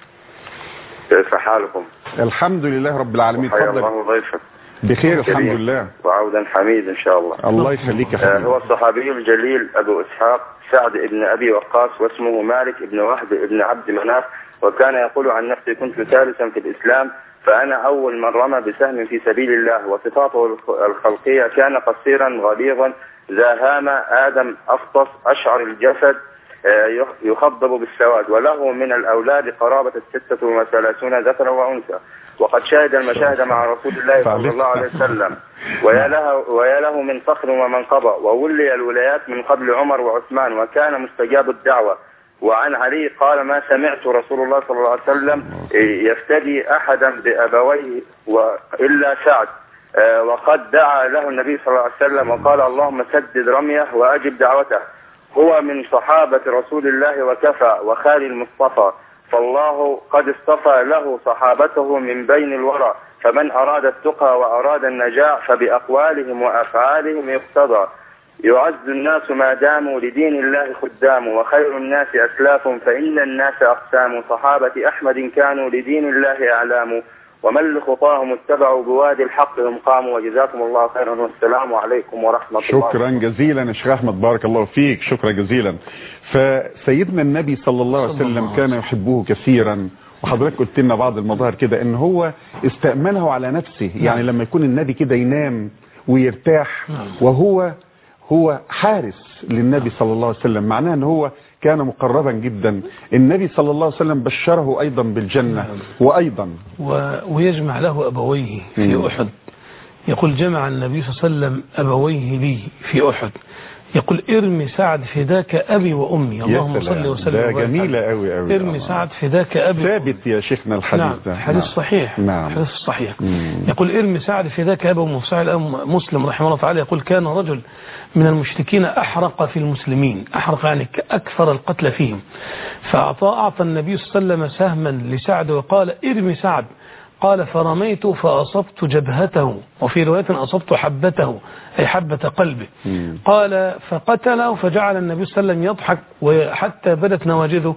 كيف حالكم؟ الحمد لله رب العالمين. تفضل. الله ضيفك. بخير الحمد لله. وعودا حميد إن شاء الله. الله يخليك يا حبيبي. هو الصحابي الجليل أبو إسحاق سعد بن أبي وقاص، واسمه مالك بن وهب بن عبد مناف، وكان يقول عن نفسه كنت ثالثا في الإسلام، فأنا أول من رمى بسهم في سبيل الله. وصفاته الخلقية كان قصيرا غليظا ذا هامة آدم أفطس أشعر الجسد يخضب بالسواد، وله من الأولاد قرابة الستة وثلاثون ذكرا وأنثى، وقد شاهد المشاهد مع رسول الله صلى الله عليه وسلم، ويا له, ويا له من فخر ومنقبة، وولي الولايات من قبل عمر وعثمان، وكان مستجاب الدعوة. وعن علي قال ما سمعت رسول الله صلى الله عليه وسلم يفتدي أحدا بأبويه إلا سعد، وقد دعا له النبي صلى الله عليه وسلم وقال اللهم سدد رميه وأجب دعوته. هو من صحابة رسول الله وكفى وخال المصطفى، فالله قد اصطفى له صحابته من بين الورى، فمن أراد التقى وأراد النجاة فبأقوالهم وأفعالهم يقتضى. يعز الناس ما داموا لدين الله خدام، وخير الناس أسلاف فإن الناس أقسام. صحابة أحمد كانوا لدين الله أعلام، ومن لخطاهم اتبعوا بوادي الحق هم قاموا. وجزاكم الله خيرا والسلام عليكم ورحمة الله. شكرا جزيلا يا شيخ أحمد، بارك الله فيك، شكرا جزيلا. فسيدنا النبي صلى الله عليه وسلم كان يحبه كثيرا، وحضرتك قلت لنا بعض المظاهر كده ان هو استأمنه على نفسه، يعني لما يكون النبي كده ينام ويرتاح وهو هو حارس للنبي صلى الله عليه وسلم، معناه ان هو كان مقربا جدا. النبي صلى الله عليه وسلم بشره ايضا بالجنة وايضا و... ويجمع له ابويه في م. احد. يقول جمع النبي صلى الله عليه وسلم ابويه لي في احد، يقول ارمي سعد فداك ابي وامي، اللهم صل وسلم. ده جميلة قوي قوي. ارمي سعد فداك ابي. ثابت يا شيخنا الحديث نعم ده. حديث نعم. صحيح. نعم. حديث صحيح. مم. يقول ارمي سعد فداك ابي وامي. صحيح مسلم رحمه الله تعالى يقول كان رجل من المشركين احرق في المسلمين، احرق يعني اكثر القتل فيهم، فاعطى اعطى النبي صلى الله عليه وسلم سهما لسعد وقال ارمي سعد، قال فرميت فأصبت جبهته، وفي رواية أصبت حبته أي حبة قلبه. مم. قال فقتله، فجعل النبي صلى الله عليه وسلم يضحك وحتى بدت نواجذه،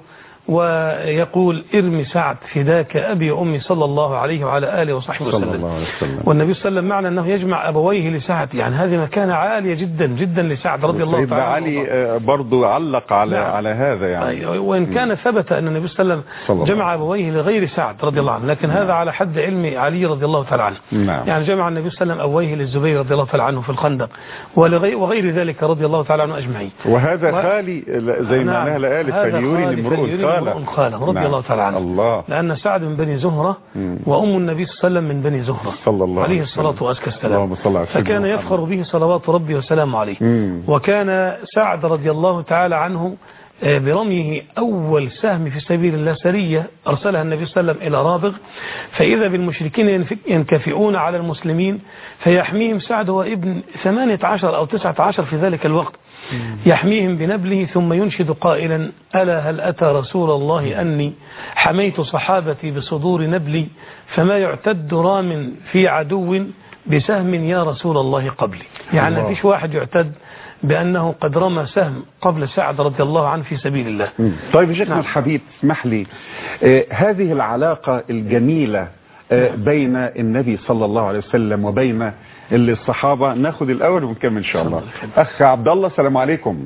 ويقول ارمي سعد فداك أبي وأمي صلى الله عليه وعلى آله وصحبه وسلم. صلى الله عليه وسلم. والنبي صلى الله عليه وسلم معنى أنه يجمع أبويه لسعد، يعني هذه مكانة عالية جدا جدا لسعد رضي الله تعالى عنه. علي برضو علق على نعم. على هذا يعني، وإن كان ثبت أن النبي صلى الله عليه وسلم جمع أبويه لغير سعد رضي الله عنه، لكن نعم. هذا على حد علم علي رضي الله تعالى عنه. نعم. يعني جمع النبي صلى الله عليه وسلم أبويه للزبير رضي الله تعالى عنه في الخندق وغير ذلك رضي الله تعالى عنه أجمعين. وهذا و... خالي زي ما قالها الآلف فليوري امرؤ خاله رضي نعم. الله تعالى عنه. الله. لأن سعد من بني زهرة مم. وأم النبي صلى الله عليه وسلم من بني زهرة صلى الله عليه الصلاة والسلام، فكان يفخر به صلوات ربي وسلامه عليه. مم. وكان سعد رضي الله تعالى عنه برميه أول سهم في سبيل الله سرية أرسلها النبي صلى الله عليه وسلم إلى رابغ، فإذا بالمشركين ينكفئون على المسلمين فيحميهم سعد وابن ثمانية عشر أو تسعة عشر في ذلك الوقت، يحميهم بنبله ثم ينشد قائلا ألا هل أتى رسول الله أني حميت صحابتي بصدور نبلي فما يعتد رام في عدو بسهم يا رسول الله قبلي. يعني ما فيش واحد يعتد بأنه قد رمى سهم قبل سعد رضي الله عنه في سبيل الله. طيب يا شيخنا الحبيب اسمح لي، آه هذه العلاقة الجميلة آه بين النبي صلى الله عليه وسلم وبين الصحابة، ناخد الأول ونكمل إن شاء الله. أخ عبد الله السلام عليكم.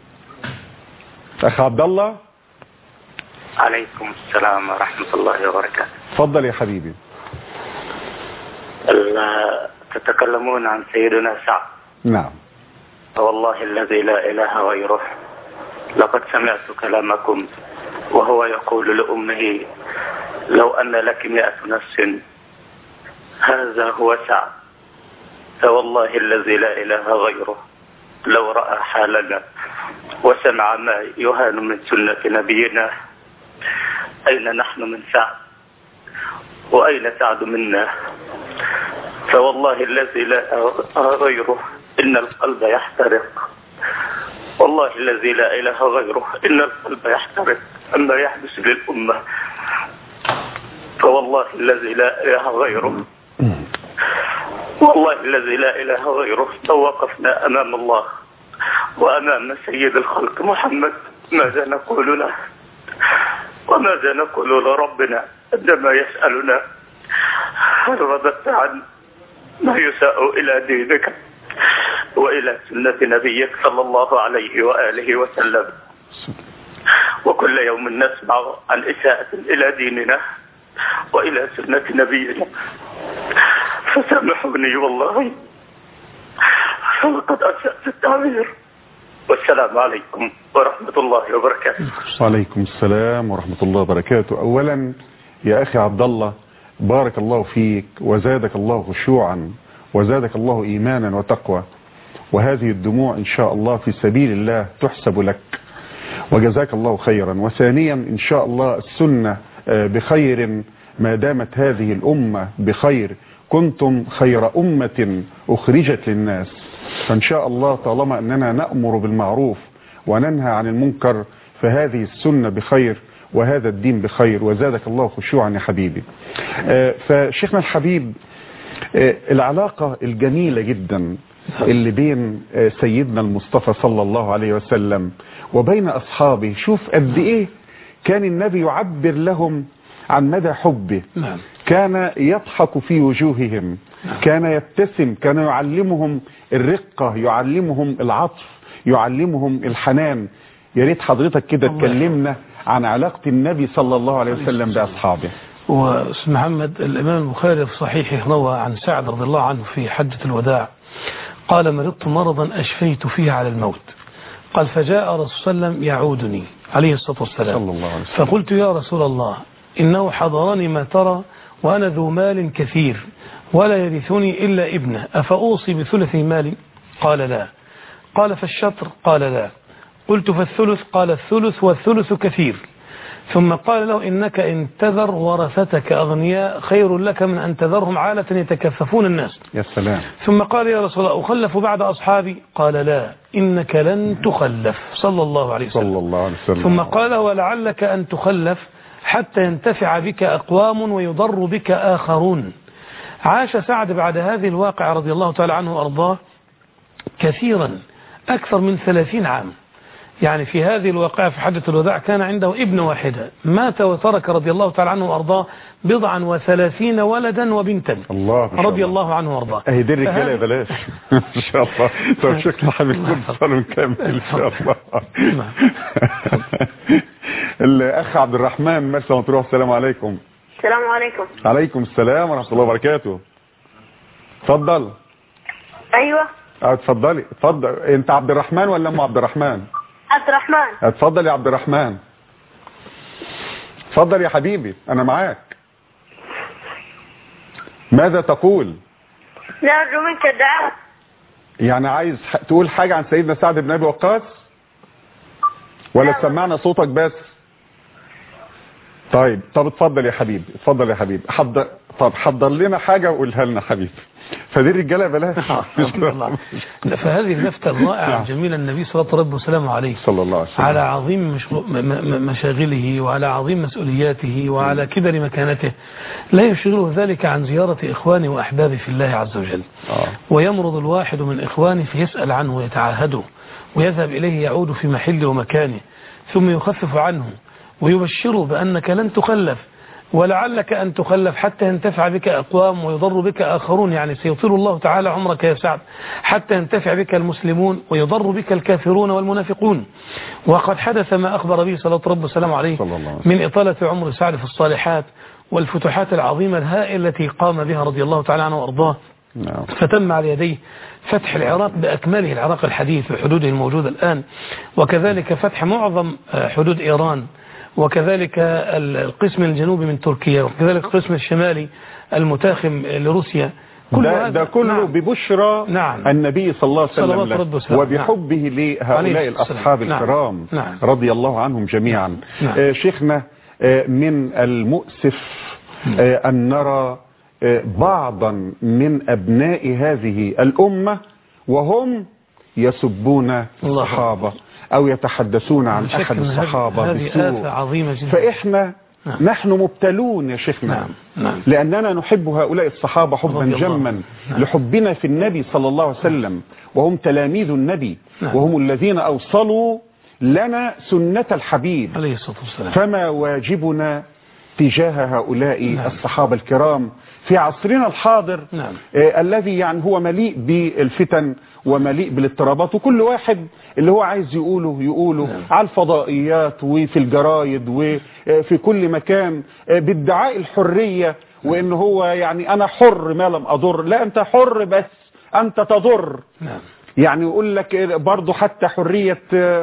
أخ عبد الله. عليكم السلام ورحمة الله وبركاته. تفضل يا حبيبي. تتكلمون عن سيدنا سعد. نعم. والله الذي لا إله غيره لقد سمعت كلامكم وهو يقول لأمه لو أن لك مئة نفس هذا هو سعد، فوالله الذي لا إله غيره لو رأى حالنا وسمع ما يهان من سنة نبينا أين نحن من سعد وأين سعد منا؟ فوالله الذي لا غيره إن القلب يحترق، والله الذي لا إله غيره إن القلب يحترق أما يحدث للأمة، فوالله الذي لا إله غيره والله الذي لا إله غيره لو وقفنا أمام الله وأمام سيد الخلق محمد ماذا نقول له وماذا نقول لربنا عندما يسألنا هل رددت عن ما يساء إلى دينك وإلى سنة نبيك صلى الله عليه وآله وسلم؟ وكل يوم نسمع عن إساءة إلى ديننا وإلى سنة نبينا، فسامحوني والله فلقد أسأت التعبير. والسلام عليكم ورحمة الله وبركاته. وعليكم السلام ورحمة الله وبركاته. أولا يا أخي عبد الله بارك الله فيك وزادك الله خشوعا وزادك الله إيمانا وتقوى، وهذه الدموع إن شاء الله في سبيل الله تحسب لك وجزاك الله خيرا. وثانيا إن شاء الله السنة بخير ما دامت هذه الأمة بخير، كنتم خير أمة أخرجت للناس، فإن شاء الله طالما أننا نأمر بالمعروف وننهى عن المنكر فهذه السنة بخير وهذا الدين بخير، وزادك الله خشوعا يا حبيبي. فشيخنا الحبيب العلاقة الجميلة جدا اللي بين سيدنا المصطفى صلى الله عليه وسلم وبين أصحابه، شوف قد إيه كان النبي يعبر لهم عن مدى حبه، كان يضحك في وجوههم، كان يبتسم، كان يعلمهم الرقة، يعلمهم العطف، يعلمهم الحنان. يا ريت حضرتك كده تكلمنا عن علاقة النبي صلى الله عليه وسلم بأصحابه. واسم محمد الإمام البخاري في صحيحه روى عن سعد رضي الله عنه في حجة الوداع قال مرضت مرضا أشفيت فيه على الموت، قال فجاء رسول صلى الله عليه وسلم يعودني عليه الصلاة والسلام صلى الله عليه وسلم. فقلت يا رسول الله إنه حضرني ما ترى وأنا ذو مال كثير ولا يرثني إلا ابنه، أفأوصي بثلث مالي؟ قال لا. قال فالشطر؟ قال لا. قلت فالثلث؟ قال الثلث والثلث كثير. ثم قال له إنك إن تذر ورثتك أغنياء خير لك من أن تذرهم عالة يتكففون الناس. يا سلام. ثم قال يا رسول الله أخلف بعد أصحابي؟ قال لا إنك لن تخلف صلى الله عليه وسلم. صلى الله عليه وسلم. ثم قال ولعلك أن تخلف حتى ينتفع بك أقوام ويضر بك آخرون. عاش سعد بعد هذه الواقعة رضي الله تعالى عنه وأرضاه كثيرا أكثر من ثلاثين عام، يعني في هذه الواقعة في حجة الوداع كان عنده ابن واحدة مات وترك رضي الله تعالى عنه وأرضاه بضعا وثلاثين ولدا وبنتا الله رضي الله عنه وارضاه. اهي دي الرجاله بلاش ان شاء الله. طب شكرا حبيبي اتصال ونكمل ان شاء الله. الاخ عبد الرحمن مرسى مطروح. السلام عليكم. السلام عليكم. عليكم السلام ورحمه الله وبركاته. اتفضل. ايوه اتفضلي. اتفضل. انت عبد الرحمن ولا ام عبد الرحمن؟ عبد الرحمن. اتفضل يا عبد الرحمن. اتفضل يا حبيبي انا معاك. ماذا تقول؟ نرجو منك الدعاء. يعني عايز تقول حاجة عن سيدنا سعد بن أبي وقاص ولا تسمعنا صوتك بس؟ طيب طب اتفضل يا حبيبي اتفضل يا حبيبي. حضر طب حضر لنا حاجة وقولها لنا حبيبي. فدي الرجاله بلاش. فهذه اللفتة الرائعة الجميلة النبي صلى الله عليه وسلم عليه صلى الله عليه وسلم على عظيم مشاغله وعلى عظيم مسؤولياته وعلى كبر مكانته لا يشغله ذلك عن زيارة إخوانه وأحبابه في الله عز وجل. آه. ويمرض الواحد من إخوانه فيسأل عنه ويتعاهده ويذهب إليه يعود في محله ومكانه ثم يخفف عنه ويبشره بأنك لن تخلف ولعلك أن تخلف حتى ينتفع بك أقوام ويضر بك آخرون. يعني سيطيل الله تعالى عمرك يا سعد حتى ينتفع بك المسلمون ويضر بك الكافرون والمنافقون. وقد حدث ما أخبر به صلى الله عليه وسلم عليه من إطالة عمر سعد في الصالحات والفتوحات العظيمة الهائلة التي قام بها رضي الله تعالى عنه وأرضاه. فتم على يديه فتح العراق بأكمله، العراق الحديث وحدوده الموجودة الآن، وكذلك فتح معظم حدود إيران، وكذلك القسم الجنوبي من تركيا، وكذلك القسم الشمالي المتاخم لروسيا. كل ده, ده كله نعم. ببشرى نعم. النبي صلى الله عليه وسلم وبحبه نعم. لهؤلاء الأصحاب نعم. الكرام نعم. رضي الله عنهم جميعا. نعم. آه شيخنا آه من المؤسف آه أن نرى آه بعضا من أبناء هذه الأمة وهم يسبون الصحابة أو يتحدثون عن أحد الصحابة بسوء. عظيمة جدا. فإحنا نعم. نحن مبتلون يا شيخنا نعم. نعم. لأننا نحب هؤلاء الصحابة حبا جما نعم. لحبنا في النبي صلى الله عليه وسلم، وهم تلاميذ النبي نعم. وهم الذين أوصلوا لنا سنة الحبيب عليه الصلاة والسلام. فما واجبنا تجاه هؤلاء نعم. الصحابة الكرام في عصرنا الحاضر نعم. آه الذي يعني هو مليء بالفتن ومليء بالاضطرابات، وكل واحد اللي هو عايز يقوله يقوله نعم. على الفضائيات وفي الجرايد وفي كل مكان بادعاء الحرية، وان هو يعني انا حر ما لم اضر. لا، انت حر بس انت تضر نعم. يعني يقول لك برضه حتى حرية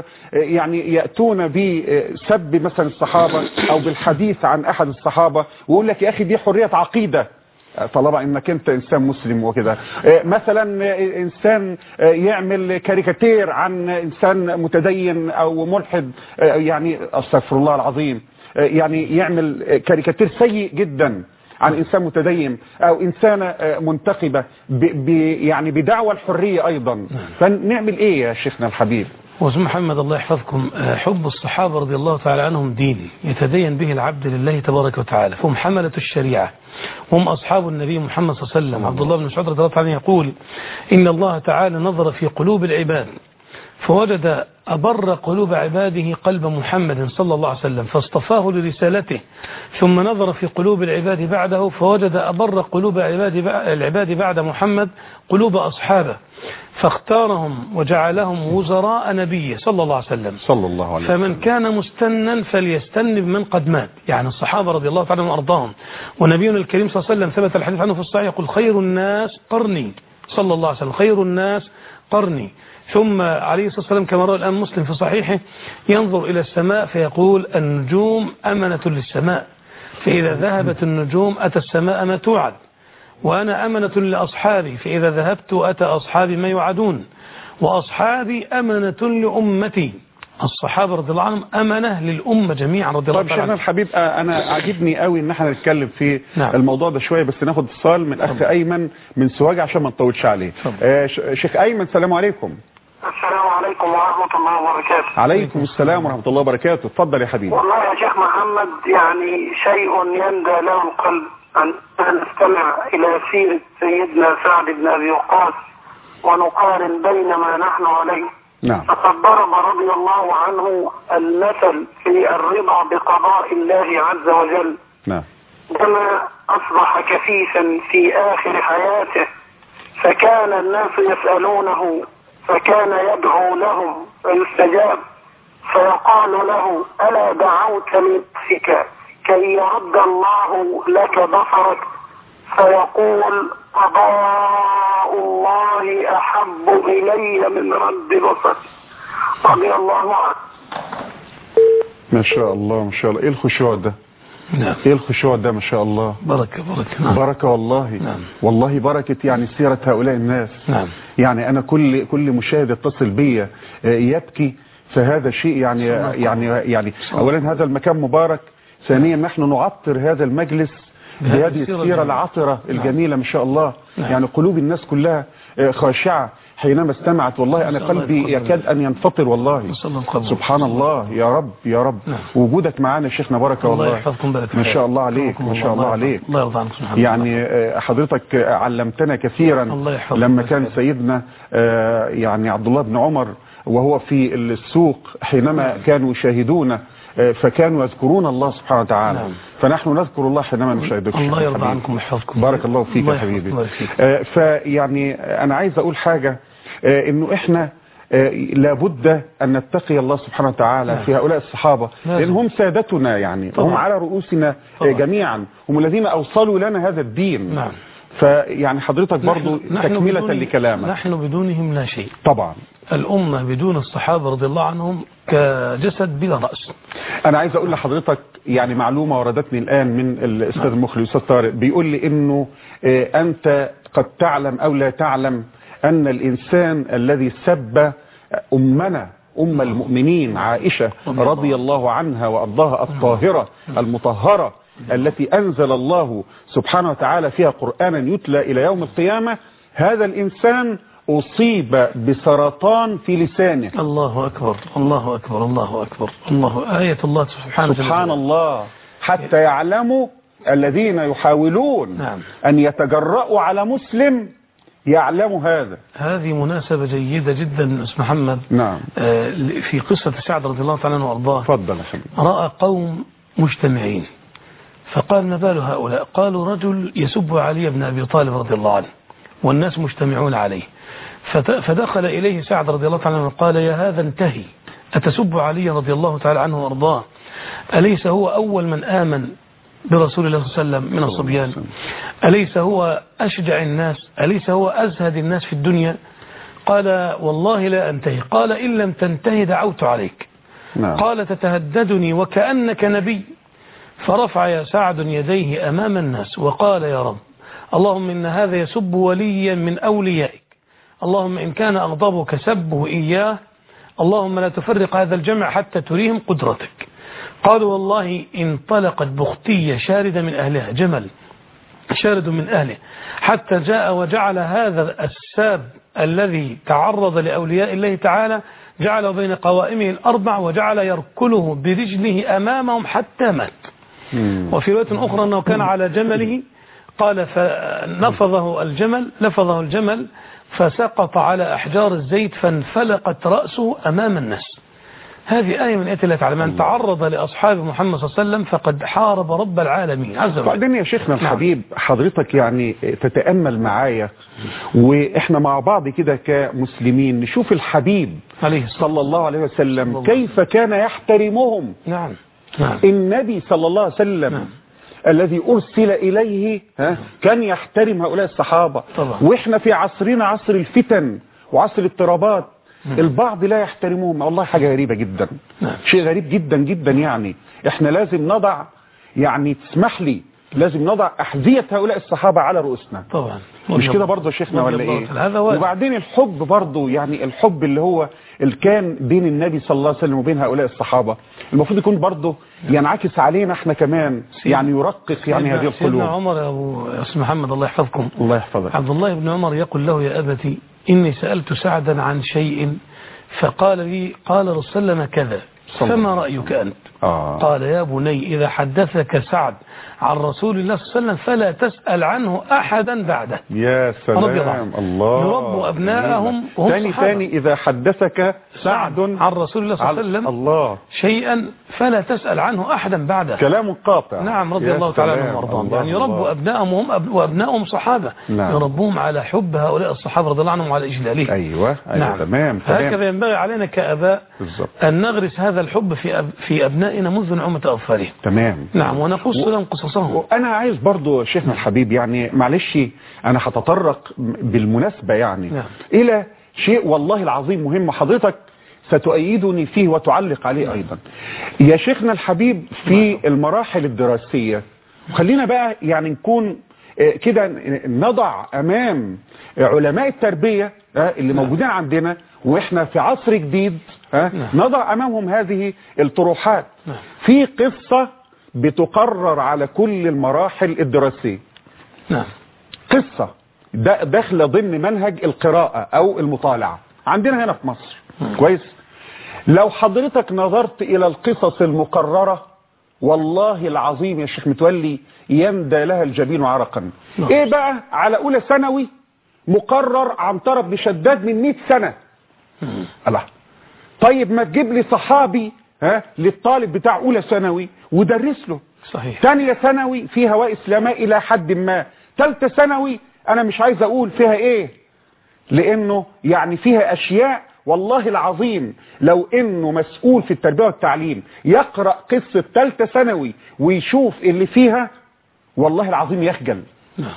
يعني يأتون بسب مثلا الصحابة او بالحديث عن احد الصحابة ويقول لك يا اخي دي حرية عقيدة طالما انك انت انسان مسلم وكده. مثلا انسان يعمل كاريكاتير عن انسان متدين او ملحد، يعني استغفر الله العظيم، يعني يعمل كاريكاتير سيء جدا عن انسان متدين او انسانه منتقبه ب يعني بدعوى الحريه ايضا. فنعمل ايه يا شيخنا الحبيب؟ وسم محمد الله يحفظكم، حب الصحابة رضي الله تعالى عنهم ديني يتدين به العبد لله تبارك وتعالى، فهم حملة الشريعة، هم أصحاب النبي محمد صلى الله عليه وسلم. عبد الله بن مسعود رضي الله عنه يقول إن الله تعالى نظر في قلوب العباد فوجد أبر قلوب عباده قلب محمد صلى الله عليه وسلم فاصطفاه لرسالته، ثم نظر في قلوب العباد بعده فوجد أبر قلوب العباد بعد محمد قلوب أصحابه فاختارهم وجعلهم وزراء نبيه صلى الله عليه وسلم. صلى الله عليه وسلم. فمن كان مستنا فليستن بمن قد مات، يعني الصحابة رضي الله تعالى عنهم وأرضاهم. ونبينا الكريم صلى الله عليه وسلم ثبت الحديث عنه في الصحيح يقول خير الناس قرني صلى الله عليه وسلم، خير الناس قرني. ثم عليه الصلاة والسلام كما روى الآن مسلم في صحيحه ينظر إلى السماء فيقول النجوم أمنة للسماء، فإذا ذهبت النجوم أتى السماء ما توعد، وأنا أمنة لأصحابي فإذا ذهبت أتى أصحابي ما يوعدون، وأصحابي أمنة لأمتي. الصحابة رضي الله عنهم أمنة للأمة جميعا رضي الله عنهم. طيب شيخنا الحبيب، أنا عجبني قوي إن احنا نتكلم في نعم. الموضوع ده شوية، بس ناخد اتصال من أخ أيمن من سوهاج عشان ما نطولش عليه. آه شيخ أيمن السلام عليكم. السلام عليكم ورحمة الله وبركاته. عليكم السلام ورحمة الله وبركاته. اتفضل يا حبيبي. والله يا شيخ محمد يعني شيء يندى له القلب أن نستمع إلى سيرة سيدنا سعد بن أبي وقاص ونقارن بين ما نحن عليه نعم. فقد ضرب رضي الله عنه المثل في الرضا بقضاء الله عز وجل. نعم. كما أصبح كفيفا في آخر حياته فكان الناس يسألونه فكان يدعو لهم فيستجاب، فيقال له ألا دعوت لنفسك كي يرد الله لك بصرك؟ فيقول قضاء الله أحب إلي من رد بصري رضي الله عنه. ما شاء الله ما شاء الله. ايه الخشوع ده؟ نعم. ايه الخشوع ده ما شاء الله. بركة بركة. نعم. بركة والله. نعم. والله بركة يعني سيرة هؤلاء الناس. نعم. يعني انا كل كل مشاهد يتصل بيا يبكي، فهذا شيء يعني يعني يعني اولا هذا المكان مبارك، ثانيا نحن نعطر هذا المجلس بهذه السيرة العطرة الجميلة ما شاء الله. نعم. يعني قلوب الناس كلها خاشعة حينما استمعت. والله أنا قلبي يكاد أن ينفطر والله. سبحان الله. يا رب يا رب. نعم. وجودك معانا شيخنا بركة والله. الله يحفظكم بركة. ما شاء الله عليك ما شاء الله عليك. الله يرضى عنك. يعني حضرتك علمتنا كثيرا لما كان سيدنا يعني عبد الله بن عمر وهو في السوق حينما كانوا يشاهدون فكانوا يذكرون الله سبحانه وتعالى. نعم. فنحن نذكر الله حينما نشاهدك. الله يرضى عنكم ويحفظكم. بارك الله فيك يا حبيبي. آه فيعني انا عايز اقول حاجة، آه انه احنا آه لابد ان نتقي الله سبحانه وتعالى. نعم. في هؤلاء الصحابة لان هم سادتنا يعني. طبعا. هم على رؤوسنا آه جميعا، هم الذين اوصلوا لنا هذا الدين. نعم. فيعني حضرتك برضو تكملة لكلامك. نحن بدونهم لا شيء طبعا. الأمة بدون الصحابة رضي الله عنهم كجسد بلا رأس. أنا عايز أقول لحضرتك يعني معلومة وردتني الآن من الأستاذ المخرج الأستاذ طارق، بيقول لي إنه أنت قد تعلم أو لا تعلم أن الإنسان الذي سب أمنا أم المؤمنين عائشة رضي الله عنها وأرضاها الطاهرة المطهرة التي أنزل الله سبحانه وتعالى فيها قرآنا يتلى إلى يوم القيامة، هذا الإنسان أصيب بسرطان في لسانه. الله أكبر الله أكبر الله أكبر. الله آية الله سبحانه وتعالى. سبحان الله. حتى يعلموا الذين يحاولون. نعم. أن يتجرؤوا على مسلم يعلموا هذا. هذه مناسبة جيدة جدا أستاذ محمد. نعم. آه في قصة سعد رضي الله تعالى عنه وأرضاه. تفضل يا حبيبي. رأى قوم مجتمعين فقال ما بال هؤلاء؟ قالوا رجل يسب علي بن أبي طالب رضي الله عنه والناس مجتمعون عليه، فدخل إليه سعد رضي الله تعالى عنه وقال يا هذا انتهي، أتسب علي رضي الله تعالى عنه وأرضاه؟ أليس هو أول من آمن برسول الله صلى الله عليه وسلم من الصبيان؟ أليس هو أشجع الناس؟ أليس هو أزهد الناس في الدنيا؟ قال والله لا أنتهي. قال إن لم تنتهي دعوت عليك. نعم. قال تتهددني وكأنك نبي. فرفع يا سعد يديه أمام الناس وقال يا رب اللهم إن هذا يسب وليا من أوليائك، اللهم إن كان أغضبك سبه إياه، اللهم لا تفرق هذا الجمع حتى تريهم قدرتك. قالوا والله انطلقت بختية شاردة من أهلها، جمل شارد من أهله، حتى جاء وجعل هذا الساب الذي تعرض لأولياء الله تعالى جعل بين قوائمه الأربع وجعل يركله برجله أمامهم حتى مات. وفي رواية أخرى أنه كان على جمله، قال فنفضه الجمل لفظه الجمل فسقط على أحجار الزيت فانفلقت رأسه أمام الناس. هذه آية من آيات الله تعالى. من تعرض لأصحاب محمد صلى الله عليه وسلم فقد حارب رب العالمين عز وجل. بعدين يا شيخنا الحبيب حضرتك يعني تتأمل معايا وإحنا مع بعض كده كمسلمين نشوف الحبيب عليه صلى الله عليه وسلم الله كيف كان يحترمهم. نعم. نعم. النبي صلى الله عليه وسلم نعم. الذي أرسل إليه ها كان يحترم هؤلاء الصحابة. طبعا. وإحنا في عصرنا عصر الفتن وعصر الاضطرابات البعض لا يحترمهم. والله حاجة غريبة جدا. نعم. شيء غريب جدا جدا. يعني احنا لازم نضع يعني تسمح لي لازم نضع أحذية هؤلاء الصحابة على رؤوسنا. طبعا. مش كده برضه يا شيخنا ولا ايه؟ وبعدين الحب برضه يعني الحب اللي هو اللي كان بين النبي صلى الله عليه وسلم وبين هؤلاء الصحابة المفروض يكون برضه ينعكس علينا احنا كمان يعني يرقق يعني هذه القلوب. سيدنا عمر يا ابو اسم محمد الله يحفظكم. الله يحفظك. عبد الله بن عمر يقول له يا أبتي إني سألت سعدا عن شيء فقال لي قال رسول الله كذا فما رأيك أنت؟ آه. قال يا بني إذا حدثك سعد عن رسول الله صلى الله عليه وسلم فلا تسأل عنه أحدا بعده. يا سلام. الله. يربوا أبناءهم وهم ثاني ثاني إذا حدثك سعد عن رسول الله صلى الله عليه وسلم الله شيئا فلا تسأل عنه أحدا بعده. كلام قاطع. نعم رضي الله تعالى عنهم وارضاهم. يعني يربوا أبنائهم وهم أب... وأبنائهم صحابة. نعم. يربوهم على حب هؤلاء الصحابة رضي الله عنهم وعلى إجلالهم. أيوة. أيوة. نعم. تمام. هكذا ينبغي علينا كآباء بالضبط أن نغرس هذا الحب في أب... في أبنائنا منذ نعومة أظفارهم. تمام. نعم ونقص و... لهم قصصهم. وأنا عايز برضو شيخنا الحبيب يعني معلش أنا هتطرق بالمناسبة يعني نعم. إلى شيء والله العظيم مهم حضرتك ستؤيدني فيه وتعلق عليه أيضا يا شيخنا الحبيب في المراحل الدراسية. خلينا بقى يعني نكون كده نضع أمام علماء التربية اللي موجودين عندنا وإحنا في عصر جديد نضع أمامهم هذه الطروحات. في قصة بتقرر على كل المراحل الدراسية. قصة داخله ضمن منهج القراءة أو المطالعة عندنا هنا في مصر. كويس. لو حضرتك نظرت إلى القصص المقررة والله العظيم يا شيخ متولي يندى لها الجبين عرقا. ايه بقى على اولى ثانوي مقرر عنترة بن شداد من مئة سنة. الله. طيب ما تجيب لي صحابي ها للطالب بتاع اولى ثانوي ودرس له. صحيح. ثانيه ثانوي فيها هواء اسلامي الى حد ما. ثالثه ثانوي انا مش عايز اقول فيها ايه لانه يعني فيها اشياء والله العظيم لو انه مسؤول في التربية والتعليم يقرأ قصة ثالثه ثانوي ويشوف اللي فيها والله العظيم يخجل. نعم.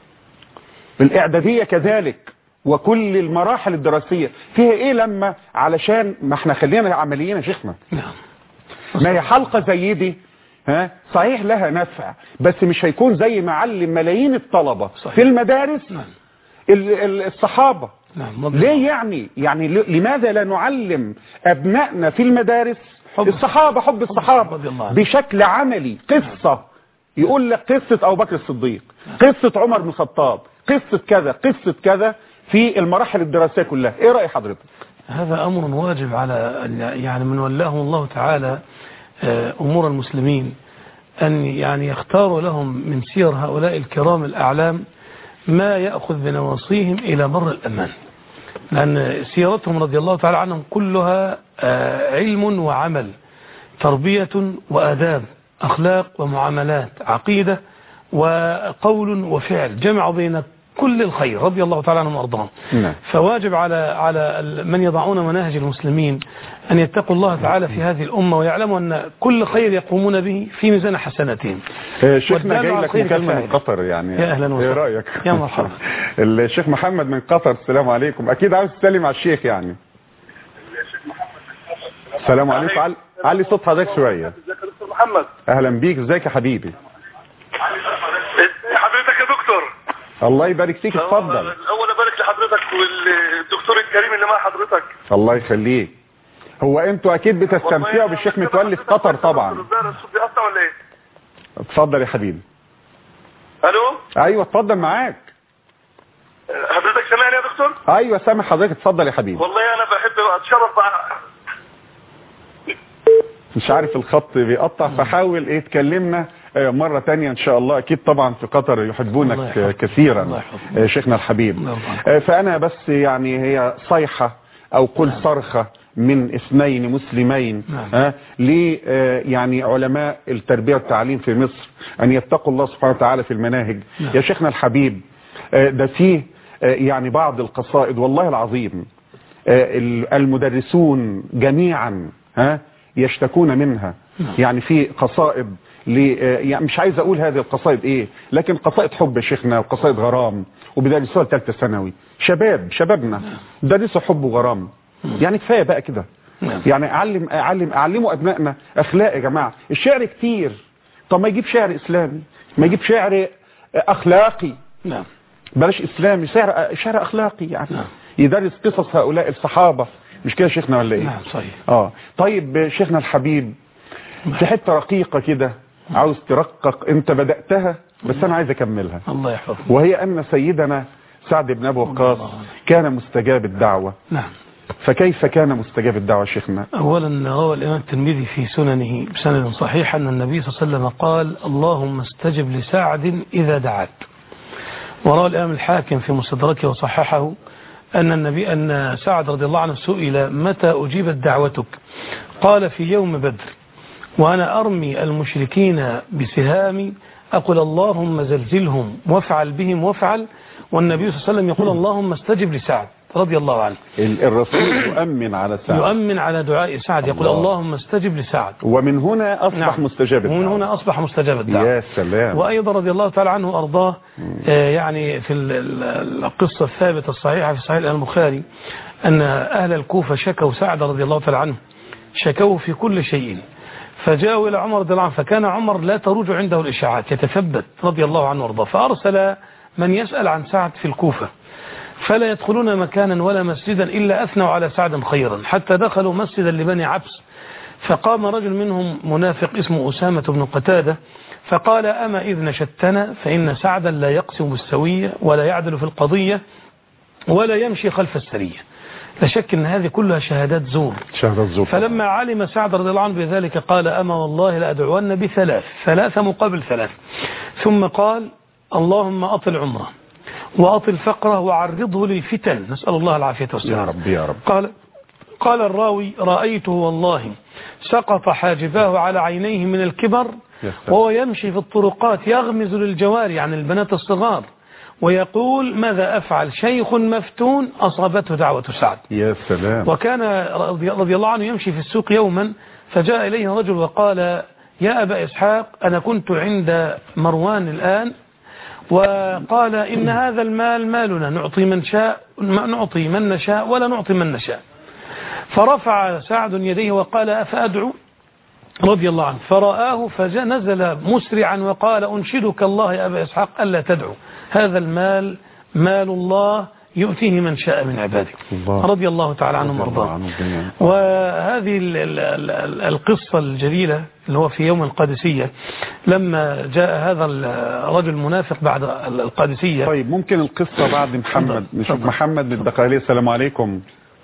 الاعدادية كذلك وكل المراحل الدراسية فيها ايه لما علشان ما احنا خلينا عمليين يا شيخنا. نعم. ما هي حلقة زي دي ها صحيح لها نفع بس مش هيكون زي ما علم ملايين الطلبة صحيح. في المدارس. نعم. الصحابة. نعم. ليه يعني يعني لماذا لا نعلم أبنائنا في المدارس حب الصحابة حب الصحابة بشكل عملي. قصة يقول لك قصة أبو بكر الصديق قصة عمر بن الخطاب قصة كذا قصة كذا في المراحل الدراسية كلها. ايه رأي حضرتك؟ هذا أمر واجب على يعني من ولاه الله تعالى أمور المسلمين أن يعني يختاروا لهم من سير هؤلاء الكرام الأعلام ما يأخذ بنواصيهم إلى بر الأمان. لأن سيرتهم رضي الله تعالى عنهم كلها علم وعمل تربية وآداب أخلاق ومعاملات عقيدة وقول وفعل جمع بين كل الخير رضي الله تعالى عنهم وارضاهم. فواجب على على من يضعون مناهج المسلمين أن يتقوا الله تعالى في هذه الأمة ويعلموا أن كل خير يقومون به في ميزان حسناتهم. شيخنا جاي لك مكالمة من قطر يعني يا أهلا وسهلا. ايه رأيك؟ يا مرحبا. الشيخ محمد من قطر السلام عليكم. أكيد عاوز تسلم على الشيخ يعني. السلام عليكم. علي, علي صوت حضرتك شوية. ازيك يا دكتور محمد؟ أهلا بيك. ازيك يا حبيبي؟ حضرتك يا دكتور الله يبارك فيك. اتفضل. اول ابارك لحضرتك والدكتور الكريم اللي مع حضرتك. الله يخليك. هو انتوا اكيد بتستمتعوا بالشيخ متولي في قطر طبعا. الصوت بيقطع ولا ايه؟ اتفضل يا حبيبي. الو. ايوه اتفضل معاك. حضرتك سامعني يا دكتور؟ ايوه سامع حضرتك. اتفضل يا حبيبي. والله انا بحب اتشرف مع مش عارف الخط بيقطع فحاول ايه تكلمنا مرة تانية ان شاء الله. اكيد طبعا في قطر يحبونك كثيرا شيخنا الحبيب. فانا بس يعني هي صيحة او قل صرخة من اثنين مسلمين ها ل يعني علماء التربية والتعليم في مصر ان يتقوا الله سبحانه وتعالى في المناهج. يا شيخنا الحبيب ده فيه يعني بعض القصائد والله العظيم المدرسون جميعا ها يشتكون منها. يعني في قصائد يعني مش عايز اقول هذه القصائد ايه لكن قصائد حب شيخنا وقصائد غرام وبيدرسوها ثالثه ثانوي. شباب شبابنا درسوا حب وغرام. يعني كفايه بقى كده. يعني اعلم اعلم اعلموا ابنائنا اخلاق يا جماعه. الشعر كتير. طب ما يجيب شعر اسلامي ما يجيب شعر اخلاقي. نعم. بلاش اسلامي شعر شعر اخلاقي يعني. نعم. يدرس قصص هؤلاء الصحابه. مش كده شيخنا ولا ايه؟ نعم صحيح. اه طيب شيخنا الحبيب في حته رقيقه كده عاوز ترقق انت بدأتها بس انا عايز اكملها. الله يحفظك. وهي ان سيدنا سعد بن ابي وقاص كان مستجاب الدعوة. نعم. فكيف كان مستجاب الدعوة شيخنا؟ أولا روى الإمام الترمذي في سننه بسند صحيح أن النبي صلى الله عليه وسلم قال اللهم استجب لسعد إذا دعاك. وروى الإمام الحاكم في مستدركه وصححه أن النبي أن سعد رضي الله عنه سئل متى أجيبت دعوتك؟ قال في يوم بدر وأنا أرمي المشركين بسهامي أقول اللهم زلزلهم وافعل بهم وافعل، والنبي صلى الله عليه وسلم يقول اللهم استجب لسعد رضي الله عنه. الرسول يؤمن على سعد، يؤمن على دعاء سعد، يقول الله. اللهم استجب لسعد، ومن هنا أصبح نعم. مستجاب الدعوة. ومن هنا أصبح مستجاب الدعوة. يا سلام. وأيضا رضي الله تعالى عنه وأرضاه آه يعني في القصة الثابتة الصحيحة في صحيح البخاري أن أهل الكوفة شكوا سعد رضي الله تعالى عنه، شكوه في كل شيء، فجاءوا إلى عمر رضي الله عنه، فكان عمر لا تروج عنده الإشاعات، يتثبت رضي الله عنه وأرضاه، فأرسل من يسأل عن سعد في الكوفة، فلا يدخلون مكانا ولا مسجدا إلا أثنوا على سعد خيرا، حتى دخلوا مسجدا لبني عبس، فقام رجل منهم منافق اسمه أسامة بن قتادة فقال أما إذ نشدتنا فإن سعدا لا يقسم بالسوية ولا يعدل في القضية ولا يمشي خلف السرية. لا شك أن هذه كلها شهادات زور. شهادات زور. فلما علم سعد رضي الله عنه بذلك قال أما والله لأدعون بثلاث، ثلاثة مقابل ثلاث، ثم قال اللهم أطل عمره وأطل فقره وعرضه للفتن، نسأل الله العافية والسلام. يا رب يا رب. قال قال الراوي رأيته والله سقط حاجباه على عينيه من الكبر وهو يمشي في الطرقات يغمز للجواري عن البنات الصغار ويقول ماذا أفعل شيخ مفتون أصابته دعوة سعد. يا سلام. وكان رضي الله عنه يمشي في السوق يوما فجاء إليه رجل وقال يا أبا إسحاق أنا كنت عند مروان الآن وقال إن هذا المال مالنا نعطي من شاء نعطي من نشاء ولا نعطي من نشاء. فرفع سعد يديه وقال أفأدعو رضي الله عنه، فرآه فنزل مسرعا وقال أنشدك الله يا أبا إسحاق ألا تدعو، هذا المال مال الله يؤتيه من شاء من عباده. الله. رضي الله تعالى عنهم وارضاه. وهذه ال ال ال القصة الجليلة اللي هو في يوم القادسية لما جاء هذا الرجل المنافق بعد القادسية. طيب ممكن القصة بعد محمد نشوف محمد من الدقهلية. السلام عليكم.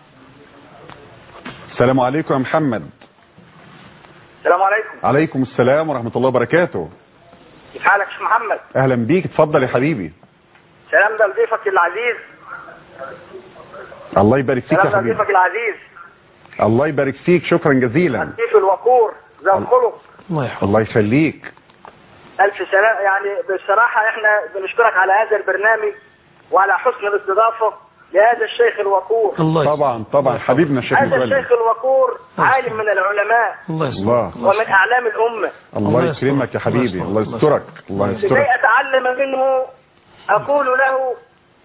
السلام عليكم يا محمد. السلام عليكم. عليكم السلام ورحمة الله وبركاته. كيف حالك يا شيخ محمد؟ أهلا بيك، اتفضل يا حبيبي. سلام ده لضيفك العزيز. الله يبارك فيك يا حبيبي. سلام ده لضيفك العزيز. الله يبارك فيك، شكرا جزيلا. الضيف الوقور ذا الخلق. الله يحفظك. الله يخليك. ألف سلام. يعني بصراحة احنا بنشكرك على هذا البرنامج وعلى حسن الاستضافة لهذا الشيخ الوقور. الله طبعا طبعا حبيبنا الشيخ هذا الشيخ الوقور عالم من العلماء الله ومن أعلام الأمة. الله يكرمك يا حبيبي، الله يسترك. الله يسترك. لكي أتعلم منه أقول له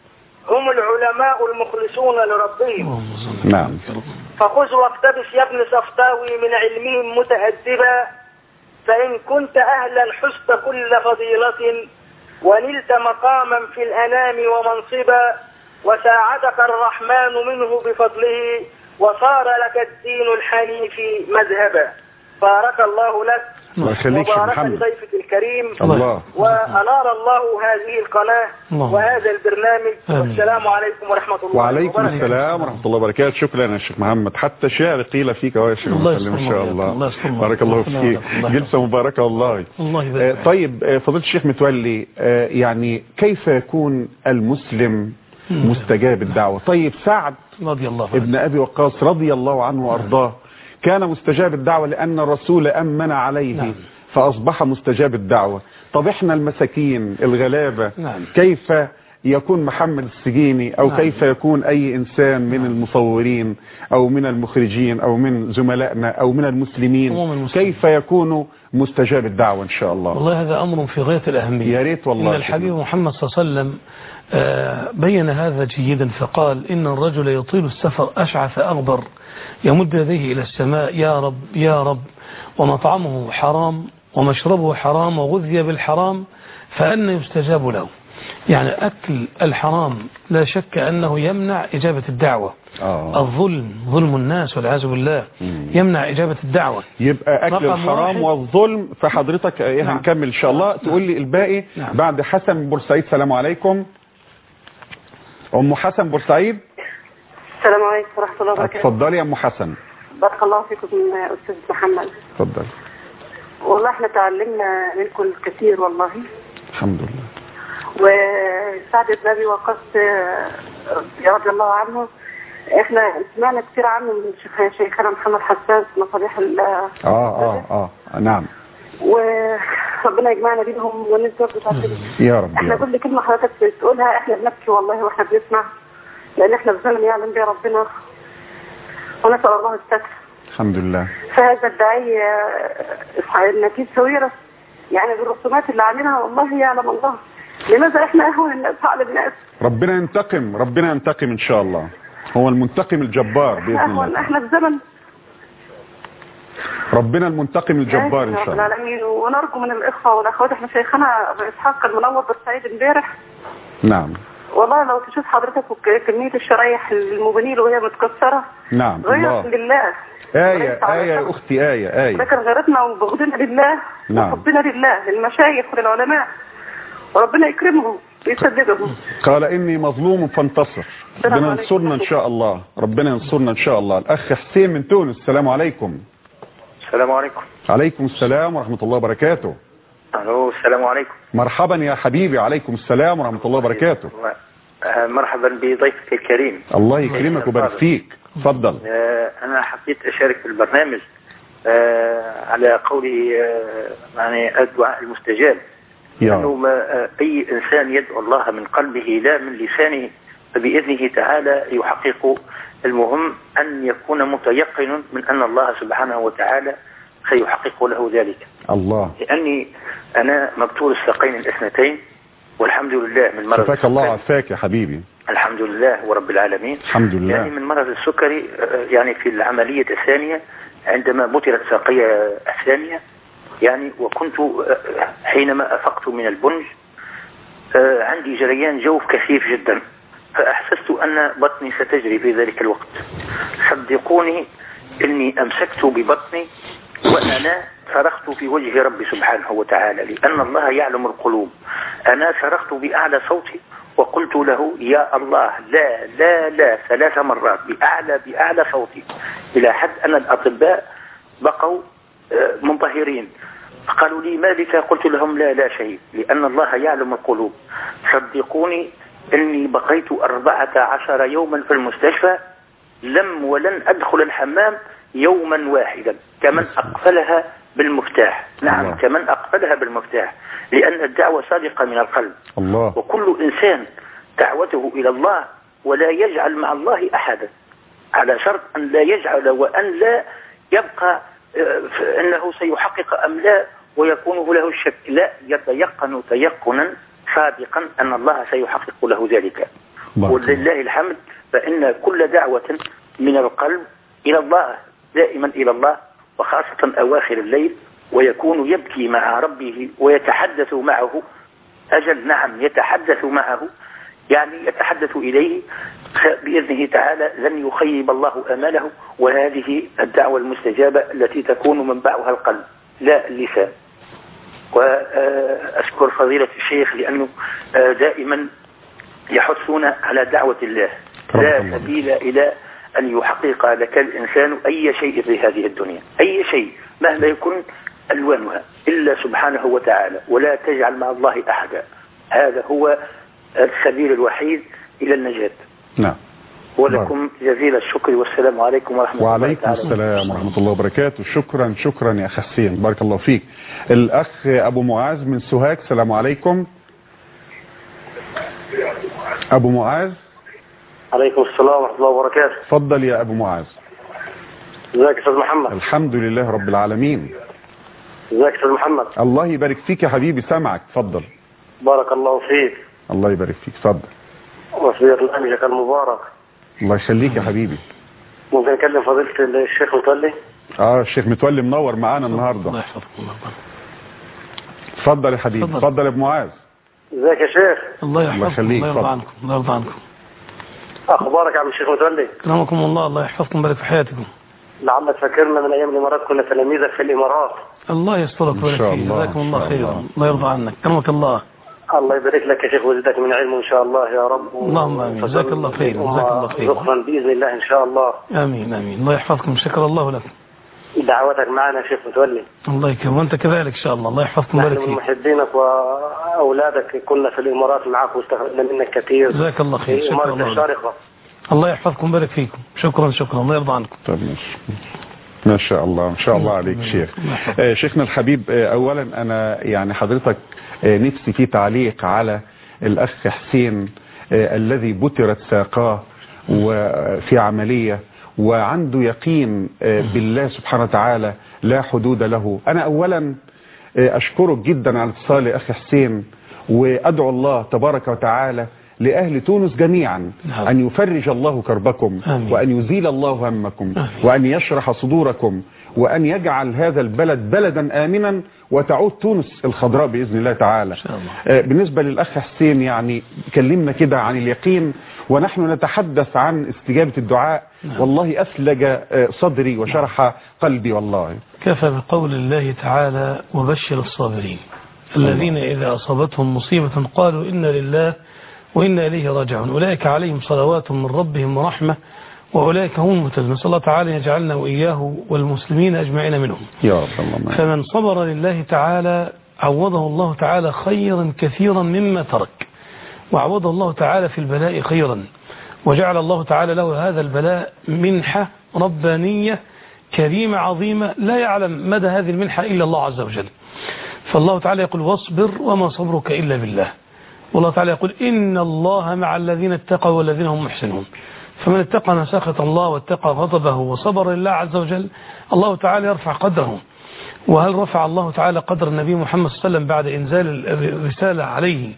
هم العلماء المخلصون لربهم. نعم. فخذ واقتبس يا ابن صفتاوي من علمهم متأدبا، فإن كنت أهلا حست كل فضيلة ونلت مقاما في الأنام ومنصبا، وساعدك الرحمن منه بفضله وصار لك الدين الحنيف مذهبا. بارك الله لك وبارك لضيفك الكريم. الله. وأنار الله هذه القناة الله. وهذا البرنامج. والسلام عليكم ورحمة الله وعليكم وبركاته. السلام ورحمة الله وبركاته. شكرا يا شيخ محمد، حتى شعر قيل فيك يا شيخ محمد ما شاء الله. الله بارك الله فيك، جلسة مباركة والله. الله طيب فضيلة الشيخ متولي، يعني كيف يكون المسلم مستجاب الدعوة؟ طيب سعد رضي الله ابن أبي وقاص رضي الله عنه وأرضاه كان مستجاب الدعوة لأن الرسول أمن عليه. نعم. فأصبح مستجاب الدعوة. طب احنا المساكين الغلابة. نعم. كيف يكون محمد السجيني أو نعم. كيف يكون أي إنسان من المصورين أو من المخرجين أو من زملائنا أو من المسلمين كيف يكون مستجاب الدعوة إن شاء الله؟ والله هذا أمر في غاية الأهمية. يا ريت والله. إن الحبيب محمد صلى الله عليه وسلم بين هذا جيدا فقال إن الرجل يطيل السفر أشعث أغبر يمد يديه إلى السماء يا رب يا رب ومطعمه حرام ومشربه حرام وغذي بالحرام فأن يستجاب له. يعني أكل الحرام لا شك أنه يمنع إجابة الدعوة. آه. الظلم ظلم الناس والعياذ بالله مم. يمنع إجابة الدعوة. يبقى أكل الحرام والظلم. فحضرتك إيه نعم. هنكمل إن شاء الله. تقول لي الباقي نعم. بعد حسن بورسعيد. سلام عليكم. أم حسن بورسعيد. السلام عليكم ورحمة الله وبركاته. اتفضلي يا ام حسن. بارك الله فيكم أستاذ محمد. اتفضلي. والله احنا تعلمنا منكم الكثير والله. الحمد لله. وسعد بن أبي وقاص رضي الله عنه احنا سمعنا كثير عنه من شيخ شيخنا محمد حسان في مصابيح ال اه اه اه نعم. وربنا يجمعنا بينهم ونسجد بتاعتهم يا رب. احنا كل كلمة حضرتك بتقولها احنا بنبكي والله واحنا بنسمع، لان احنا في زمن يعلم به ربنا ونسأل الله الستر. الحمد لله. فهذا الداعي النكيس سويرة يعني بالرسومات اللي عاملها والله يعلم الله لماذا احنا اهون الناس على الناس. ربنا ينتقم، ربنا ينتقم ان شاء الله، هو المنتقم الجبار باذن الله. احنا في زمن ربنا المنتقم الجبار ان شاء الله. رب العالمين. ونرجو من الاخوه والاخوات، احنا شيخنا ابو اسحاق كان منور بالصعيد امبارح. نعم. والله لو تشوف حضرتك كميه الشرايح المبنيل وهي متكسره. نعم. غيرت لله. آية آية يا أختي، آية آية. ذكر غيرتنا وبغضنا لله. نعم. وحبنا لله للمشايخ وللعلماء، وربنا يكرمهم ويسددهم. قال إني مظلوم فانتصر. ربنا ينصرنا إن شاء الله، ربنا ينصرنا إن شاء الله. الأخ حسين من تونس، السلام عليكم. السلام عليكم. عليكم السلام ورحمة الله وبركاته. ألو السلام عليكم. مرحبا يا حبيبي، عليكم السلام ورحمة الله وبركاته. مرحبا بضيفك الكريم. الله يكرمك ويبارك فيك، تفضل. أنا حبيت أشارك في البرنامج على قولي يعني الدعاء المستجاب، أنه أي إنسان يدعو الله من قلبه لا من لسانه فبإذنه تعالى يحقق. المهم أن يكون متيقن من أن الله سبحانه وتعالى سيحقق له ذلك. الله. لأني أنا مبتور الساقين الاثنتين والحمد لله من مرض شفاك الله عافاك يا حبيبي. الحمد لله ورب العالمين. الحمد لله. يعني من مرض السكري، يعني في العملية الثانية عندما بترت ساقية الثانية يعني، وكنت حينما أفقت من البنج عندي جريان جوف كثيف جدا، فأحسست أن بطني ستجري في ذلك الوقت. صدقوني إني أمسكت ببطني وأنا صرخت في وجه ربي سبحانه وتعالى، لأن الله يعلم القلوب. أنا صرخت بأعلى صوتي وقلت له يا الله لا لا لا ثلاث مرات بأعلى بأعلى صوتي، إلى حد أن الأطباء بقوا منبهرين. قالوا لي ما بك؟ قلت لهم لا لا شيء، لأن الله يعلم القلوب. صدقوني إني بقيت أربعة عشر يوما في المستشفى، لم ولن أدخل الحمام يوما واحدا، كمن أقفلها بالمفتاح. نعم الله. كمن أقفلها بالمفتاح، لأن الدعوة صادقة من القلب. الله. وكل إنسان دعوته إلى الله ولا يجعل مع الله أحدا، على شرط أن لا يجعل وأن لا يبقى أنه سيحقق أم لا ويكون له الشك، لا، يتيقن تيقنا صادقا أن الله سيحقق له ذلك. ولله الحمد، فإن كل دعوة من القلب إلى الله دائما إلى الله، وخاصة أواخر الليل، ويكون يبكي مع ربه ويتحدث معه. أجل نعم يتحدث معه، يعني يتحدث إليه بإذنه تعالى، لن يخيب الله أمله. وهذه الدعوة المستجابة التي تكون منبعها القلب لا اللسان. وأشكر فضيلة الشيخ لأنه دائما يحثون على دعوة الله. لا سبيل إلى أن يحقق لك الإنسان أي شيء في هذه الدنيا، أي شيء مهما يكون ألوانها، إلا سبحانه وتعالى، ولا تجعل مع الله أحدا. هذا هو السبيل الوحيد إلى النجاة. نعم. ولكم جزيل الشكر، والسلام عليكم ورحمة الله وعليكم تعالى. السلام ورحمة الله وبركاته. شكرا شكرا يا أخ حسين، بارك الله فيك. الأخ أبو معاذ من سوهاج، السلام عليكم. أبو معاذ. عليكم السلام ورحمة الله وبركاته. تفضل يا أبو معاذ. ازيك يا أستاذ محمد؟ الحمد لله رب العالمين. ازيك يا أستاذ محمد؟ الله يبارك فيك يا حبيبي، سامعك، تفضل. بارك الله فيك. الله يبارك فيك، تفضل. وصية الأمجد المبارك. الله يخليك يا حبيبي. ممكن أكلم فضيلة الشيخ متولي؟ اه الشيخ متولي منور معانا النهارده. الله يحفظكم. اتفضل يا حبيبي، اتفضل يا ابو معاذ. ازيك يا شيخ؟ الله يحفظكم، الله يرضى عنكم، الله يرضى عنكم. اخبارك يا عم الشيخ متولي؟ كرمكم الله، الله يحفظكم، بارك في حياتكم. لعلك فاكرنا من ايام الامارات، كنا تلاميذك في الامارات. الله يسترك ويبارك فيك، جزاكم الله خيرا، الله يرضى عنك، كرمك الله. الله يبارك لك يا شيخ ويزيدك من علمه إن شاء الله يا رب. اللهم آمين. جزاك الله خير. جزاك الله خير. شكرا بإذن الله إن شاء الله. آمين آمين. الله يحفظكم. شكر الله لكم. دعوتك معنا شيخ متولي. الله يكرمك وأنت كذلك إن شاء الله. الله يحفظكم ويبارك فيك. نحن من محبينك وأولادك كنا في الإمارات معك واستفدنا منك كثير. جزاك الله خير. شكرا الله. الله يحفظكم ويبارك فيكم. شكرا شكرا. الله يرضى عنكم. طيب ما شاء الله ما شاء الله عليك شيخ. آه شيخنا الحبيب، آه اولا انا يعني حضرتك آه نفسي في تعليق على الاخ حسين آه الذي بترت ساقاه وفي عملية وعنده يقين آه بالله سبحانه وتعالى لا حدود له. انا اولا آه اشكرك جدا على اتصال اخي حسين، وادعو الله تبارك وتعالى لأهل تونس جميعا أن يفرج الله كربكم وأن يزيل الله همكم وأن يشرح صدوركم وأن يجعل هذا البلد بلدا آمنا وتعود تونس الخضراء بإذن الله تعالى. بالنسبة للأخ حسين يعني كلمنا كده عن اليقين ونحن نتحدث عن استجابة الدعاء. والله أثلج صدري وشرح قلبي والله. كفى بقول الله تعالى وبشر الصابرين الذين إذا أصابتهم مصيبة قالوا إنا لله وإنا إليه راجعون أولئك عليهم صلوات من ربهم ورحمة وأولئك هم المهتدون. نسأل الله تعالى يجعلنا وإياه والمسلمين أجمعين منهم يا رب. الله فمن صبر لله تعالى عوضه الله تعالى خيرا كثيرا مما ترك، وعوضه الله تعالى في البلاء خيرا، وجعل الله تعالى له هذا البلاء منحة ربانية كريمة عظيمة لا يعلم مدى هذه المنحة إلا الله عز وجل. فالله تعالى يقول واصبر وما صبرك إلا بالله، والله تعالى يقول إن الله مع الذين اتقوا والذين هم محسنون. فمن اتقى مساخط الله واتقى غضبه وصبر لله عز وجل الله تعالى يرفع قدره. وهل رفع الله تعالى قدر النبي محمد صلى الله عليه وسلم بعد إنزال الرسالة عليه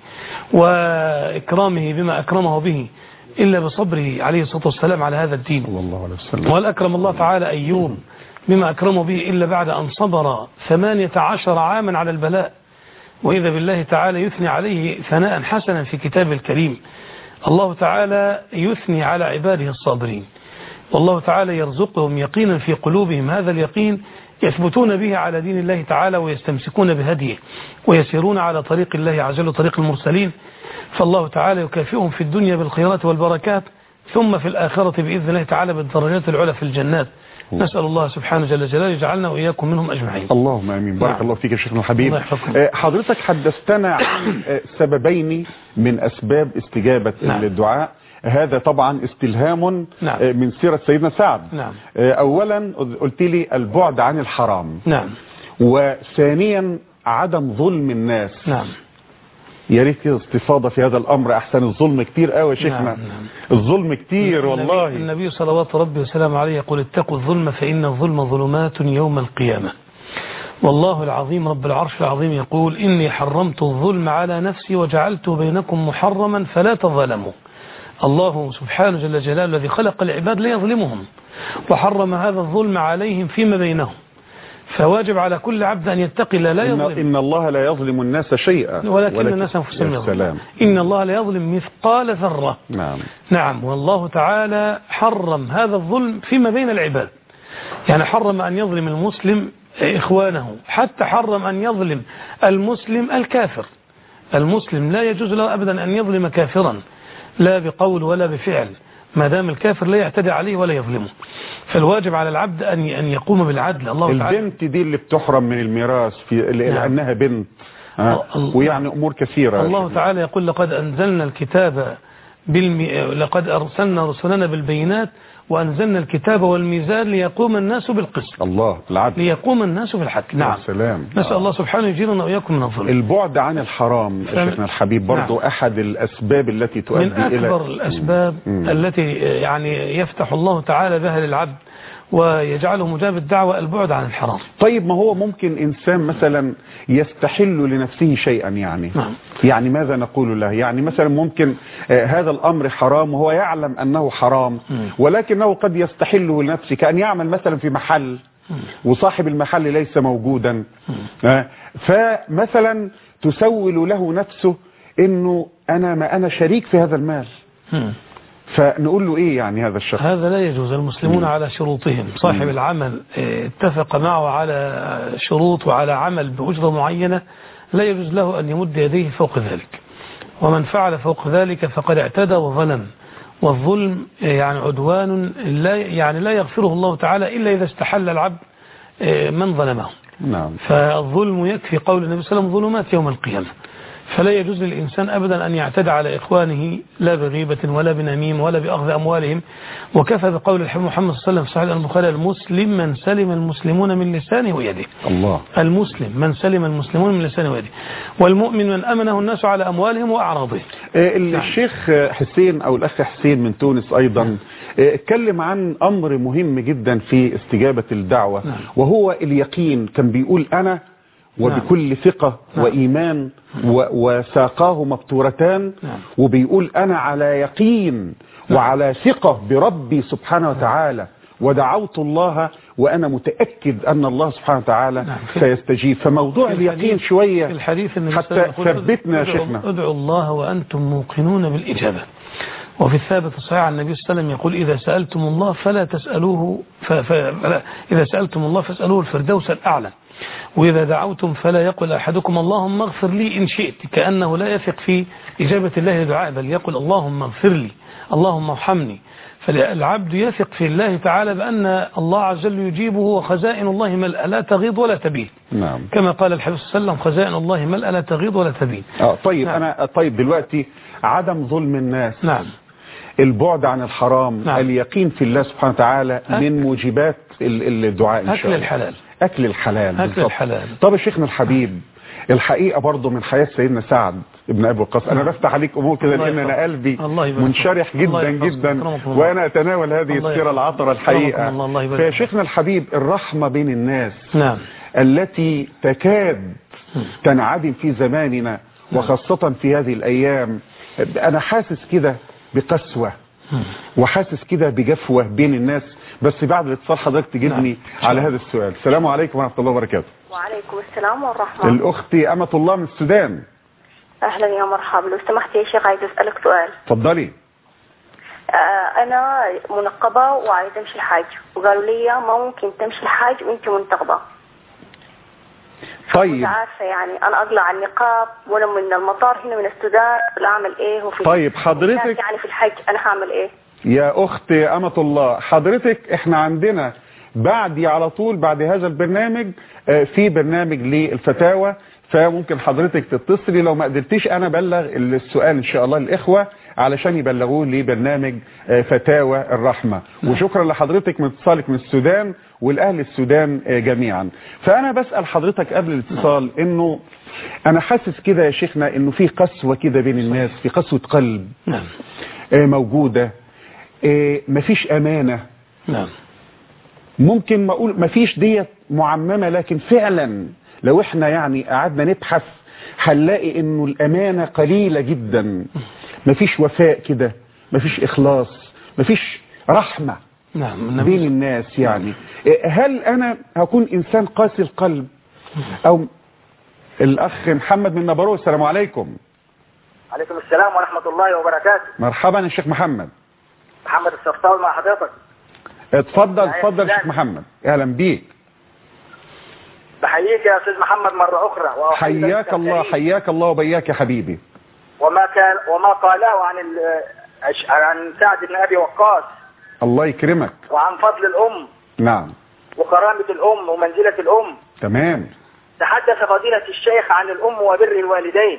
وإكرامه بما أكرمه به إلا بصبره عليه الصلاة والسلام على هذا الدين؟ الله عليه وسلم. وهل أكرم الله تعالى أيوب بما أكرمه به إلا بعد أن صبر ثمانية عشر عاما على البلاء؟ وإذا بالله تعالى يثني عليه ثناء حسنا في كتاب الكريم. الله تعالى يثني على عباده الصابرين، والله تعالى يرزقهم يقينا في قلوبهم، هذا اليقين يثبتون به على دين الله تعالى ويستمسكون بهديه ويسيرون على طريق الله عز وجل طريق المرسلين. فالله تعالى يكافئهم في الدنيا بالخيرات والبركات، ثم في الآخرة بإذن الله تعالى بالدرجات العلى في الجنات. نسأل الله سبحانه جل جلاله يجعلنا وإياكم منهم أجمعين. اللهم آمين. بارك نعم. الله فيك يا شيخنا الحبيب. حضرتك حدثتنا عن سببين من أسباب استجابة نعم. الدعاء. هذا طبعا استلهام نعم. من سيرة سيدنا سعد. نعم. أولا قلت لي البعد عن الحرام. نعم. وثانيا عدم ظلم الناس. نعم. يا ريت كده استفاضه في هذا الامر احسن. الظلم كتير قوي يا شيخنا. نعم نعم. الظلم كتير والله. النبي صلوات ربي وسلامه عليه يقول اتقوا الظلم فإن الظلم ظلمات يوم القيامة. والله العظيم رب العرش العظيم يقول إني حرمت الظلم على نفسي وجعلته بينكم محرما فلا تظلموا. الله سبحانه جل جلاله الذي خلق العباد لا يظلمهم، وحرم هذا الظلم عليهم فيما بينهم. فواجب على كل عبد أن يتقي الله لا يظلم. إن الله لا يظلم الناس شيئا ولكن, ولكن الناس أنفسهم يظلمون. إن الله لا يظلم مثقال ذرة. نعم. نعم. والله تعالى حرم هذا الظلم فيما بين العباد، يعني حرم أن يظلم المسلم إخوانه، حتى حرم أن يظلم المسلم الكافر. المسلم لا يجوز له أبدا أن يظلم كافرا لا بقول ولا بفعل، ما دام الكافر لا يعتدي عليه ولا يظلمه. فالواجب على العبد أن أن يقوم بالعدل. الله تعالى البنت دي اللي بتحرم من الميراث في لأنها نعم. بنت ها؟ ويعني أمور كثيرة. الله تعالى يقول لقد أنزلنا الكتاب بالمي... لقد أرسلنا رسلنا بالبينات وأنزلنا الكتاب والميزان ليقوم الناس بالقسط. الله العدل. ليقوم الناس بالحق. نعم. سلام. نسأل آه. الله سبحانه يجيرنا وإياكم من الظلم. البعد عن الحرام فم... شيخنا الحبيب برضو نعم. أحد الأسباب التي تؤدي إلى من أكبر إلى... الأسباب م. التي يعني يفتح الله تعالى بها للعبد ويجعله مجاب الدعوة البعد عن الحرام. طيب ما هو ممكن إنسان مثلا يستحل لنفسه شيئا يعني نعم. يعني ماذا نقول له؟ يعني مثلا ممكن آه هذا الأمر حرام وهو يعلم أنه حرام م. ولكنه قد يستحله لنفسه، كأن يعمل مثلا في محل م. وصاحب المحل ليس موجودا آه فمثلا تسول له نفسه إنه أنا ما أنا شريك في هذا المال م. فنقول له ايه يعني هذا الشخص؟ هذا لا يجوز. المسلمون على شروطهم. صاحب العمل اتفق معه على شروط وعلى عمل بأجرة معينة لا يجوز له أن يمد يديه فوق ذلك. ومن فعل فوق ذلك فقد اعتدى وظلم. والظلم يعني عدوان لا يعني لا يغفره الله تعالى إلا إذا استحل العبد من ظلمه. نعم. فالظلم يكفي قول النبي صلى الله عليه وسلم ظلمات يوم القيامة. فلا يجوز للإنسان أبدا أن يعتدى على إخوانه لا بغيبة ولا بنميم ولا بأخذ أموالهم. وكفى بقول الحبيب محمد صلى الله عليه وسلم في صحيح البخاري: المسلم من سلم المسلمون من لسانه ويده. الله. المسلم من سلم المسلمون من لسانه ويده، والمؤمن من أمنه الناس على أموالهم وأعراضهم. الشيخ حسين أو الأخ حسين من تونس أيضا اتكلم عن أمر مهم جدا في استجابة الدعوة، نعم. وهو اليقين. كان بيقول أنا وبكل ثقة نعم. وإيمان وساقاه مبتورتان، نعم. وبيقول أنا على يقين نعم. وعلى ثقة بربي سبحانه وتعالى، ودعوت الله وأنا متأكد أن الله سبحانه وتعالى نعم. سيستجيب. فموضوع اليقين شوية في الحديث حتى ثبتنا يا شيخنا. ادعوا الله وأنتم موقنون بالإجابة. وفي الثابت الصحيح عن النبي صلى الله عليه وسلم يقول: إذا سألتم الله فلا تسألوه ف... ف... إذا سألتم الله فاسألوه الفردوس الأعلى، وإذا دعوتم فلا يقل أحدكم اللهم اغفر لي إن شئت، كأنه لا يثق في إجابة الله لدعاء، بل يقول اللهم اغفر لي، اللهم ارحمني. فالعبد يثق في الله تعالى بأن الله عز وجل يجيبه، وخزائن الله ملأ لا تغيض ولا تبيد. نعم. كما قال الحبيب صلى الله عليه وسلم: خزائن الله ملأ لا تغيض ولا تبيد. آه طيب نعم. أنا طيب دلوقتي عدم ظلم الناس، نعم. البعد عن الحرام، نعم. اليقين في الله سبحانه وتعالى من موجبات الدعاء إن شاء الله. أكل الحلال. أكل الحلال. أكل الحلال. طب شيخنا الحبيب، الحقيقة برضو من حياة سيدنا سعد ابن أبي وقاص، أنا بفتح عليك أمور كده لأن أنا قلبي منشرح جدا جدا وأنا أتناول هذه السيرة العطرة الحقيقة. فيا شيخنا الحبيب، الرحمة بين الناس نعم. التي تكاد تنعدم في زماننا وخاصة في هذه الأيام، أنا حاسس كده بقسوة وحاسس كده بجفوة بين الناس. بس بعد الاتصال حضرتك تجيبني نعم. على هذا السؤال. السلام عليكم ورحمة الله وبركاته. وعليكم السلام ورحمة. الأخت أمة الله من السودان. أهلا يا مرحبا. لو سمحت يا شيخ عايز أسألك سؤال. اتفضلي. آه أنا منقبة وعايز أمشي الحاج، وقالوا لي ما ممكن تمشي الحاج وأنت منتقبة. طيب. مش عارفة يعني أنا أقلع النقاب وأنا من المطار هنا من السودان، ولا أعمل إيه؟ وفي طيب حضرتك يعني في الحج أنا هعمل إيه؟ يا أخت أمة الله، حضرتك إحنا عندنا بعد على طول بعد هذا البرنامج في برنامج للفتاوى، فممكن حضرتك تتصلي. لو ما قدرتيش أنا بلغ السؤال إن شاء الله الإخوة علشان يبلغوه لبرنامج فتاوى الرحمة. وشكرا لحضرتك من اتصالك من السودان والأهل السودان جميعا. فأنا بسأل حضرتك قبل الاتصال إنه أنا حاسس كده يا شيخنا إنه في قسوة كده بين الناس، في قسوة قلب موجودة، مفيش أمانة. نعم. ممكن ما أقول مفيش ديت معممة، لكن فعلا لو احنا يعني قعدنا نبحث هنلاقي انه الامانة قليلة جدا، مفيش وفاء كده، مفيش اخلاص، مفيش رحمة نعم. بين الناس. يعني هل انا هكون انسان قاسي القلب؟ او الاخ محمد من نبرو. السلام عليكم. عليكم السلام ورحمة الله وبركاته. مرحبا يا شيخ محمد. محمد الصفطاوي مع حضرتك. اتفضل اتفضل يا شيخ محمد. اهلا بيك. بحييك يا استاذ محمد مرة اخرى. حياك الله حياك الله وبياك يا حبيبي. وما كان وما قاله عن عن سعد بن ابي وقاص، الله يكرمك، وعن فضل الام. نعم. وكرامة الام ومنزلة الام. تمام. تحدث فضيلة الشيخ عن الام وبر الوالدين.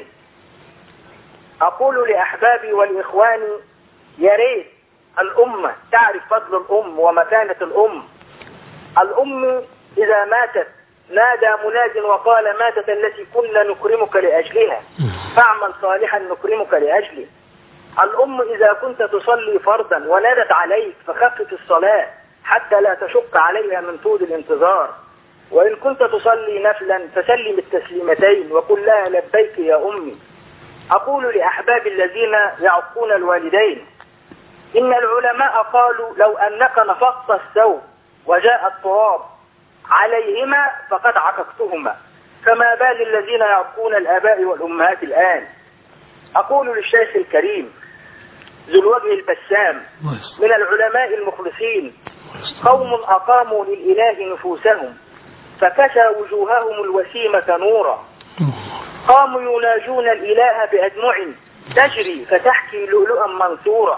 اقول لاحبابي ولاخواني يا ريت الامة تعرف فضل الام ومكانة الام. الام اذا ماتت نادى مناد وقال ماتت التي كنا نكرمك لأجلها، فاعمل صالحا نكرمك لأجله. الأم إذا كنت تصلي فرضا ونادت عليك فخفف الصلاة حتى لا تشق عليها من طول الانتظار، وإن كنت تصلي نفلا فسلم التسليمتين وقل لها لبيك يا أمي. أقول لأحبابي الذين يعقون الوالدين إن العلماء قالوا لو أنك نفضت الثوب وجاء التراب عليهما فقد عققتهما، فما بال الذين يعقون الآباء والأمهات الآن. أقول للشيخ الكريم ذو الوجه البسام من العلماء المخلصين قوم أقاموا للإله نفوسهم فكسى وجوههم الوسيمة نورا، قاموا يناجون الإله بأدمع تجري فتحكي لؤلؤا منثورا.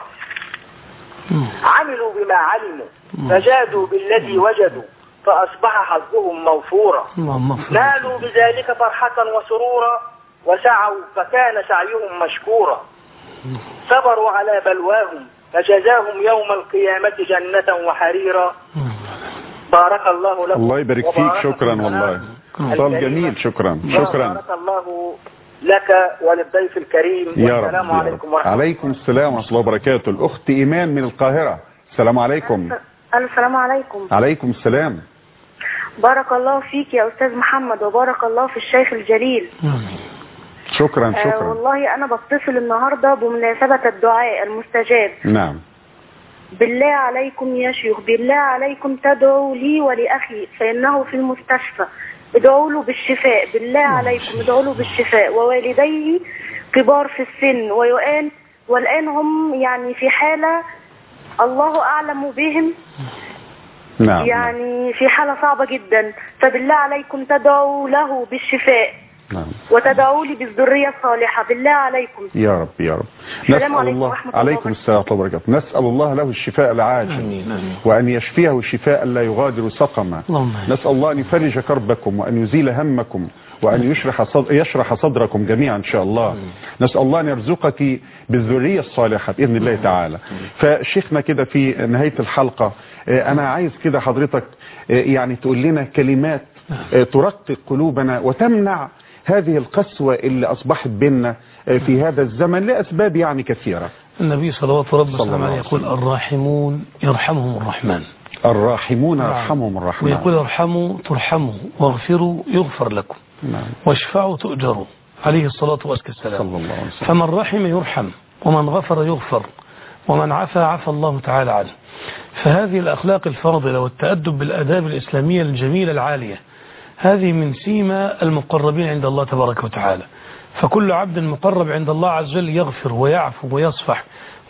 عملوا بما علموا فجادوا بالذي وجدوا فأصبح حظهم موفورا. نالوا بذلك فرحة وسرورا وسعوا فكان سعيهم مشكورا. صبروا على بلواهم فجزاهم يوم القيامة جنة وحريرا. بارك الله لكم. الله يبارك فيك. شكرا والله. اتصال جميل. شكرا شكرا. بارك الله لك وللضيف الكريم. يا والسلام رب عليكم ورحمة الله. عليكم السلام ورحمة الله وبركاته. الأخت إيمان من القاهرة. السلام عليكم. السلام عليكم. عليكم السلام. بارك الله فيك يا أستاذ محمد وبارك الله في الشيخ الجليل. شكرا شكرا. آه والله أنا بتصل النهاردة بمناسبة الدعاء المستجاب. نعم. بالله عليكم يا شيخ، بالله عليكم تدعوا لي ولأخي فإنه في المستشفى، ادعوا له بالشفاء، بالله عليكم ادعوا له بالشفاء، ووالديه كبار في السن ويؤان والآن هم يعني في حالة الله أعلم بهم. نعم. يعني في حالة صعبة جدا، فبالله عليكم تدعوا له بالشفاء. نعم. وتدعوا لي بالذرية الصالحة بالله عليكم. يا رب يا رب. السلام عليكم ورحمة الله. عليكم السلام ورحمة الله وبركاته. نسأل الله له الشفاء العاجل وأن يشفيه شفاء لا يغادر سقما. نسأل الله أن يفرج كربكم وأن يزيل همكم وأن يشرح صد... يشرح صدركم جميعا إن شاء الله. نسأل الله أن يرزقك بالذرية الصالحة بإذن الله تعالى. فشيخنا كده في نهاية الحلقة أنا عايز كده حضرتك يعني تقول لنا كلمات ترقق قلوبنا وتمنع هذه القسوة اللي أصبحت بيننا في هذا الزمن لأسباب يعني كثيرة. النبي صلوات ربي وسلامه عليه يقول الراحمون يرحمهم الرحمن. الراحمون يرحمهم الرحمن. ويقول ارحموا ترحموا واغفروا يغفر لكم. نعم. واشفعوا تؤجروا عليه الصلاة والسلام. صلى الله عليه وسلم. فمن رحم يرحم ومن غفر يغفر ومن عفا عفى الله تعالى عنه. فهذه الأخلاق الفاضلة والتأدب بالآداب الإسلامية الجميلة العالية هذه من سيما المقربين عند الله تبارك وتعالى. فكل عبد مقرب عند الله عز وجل يغفر ويعفو ويصفح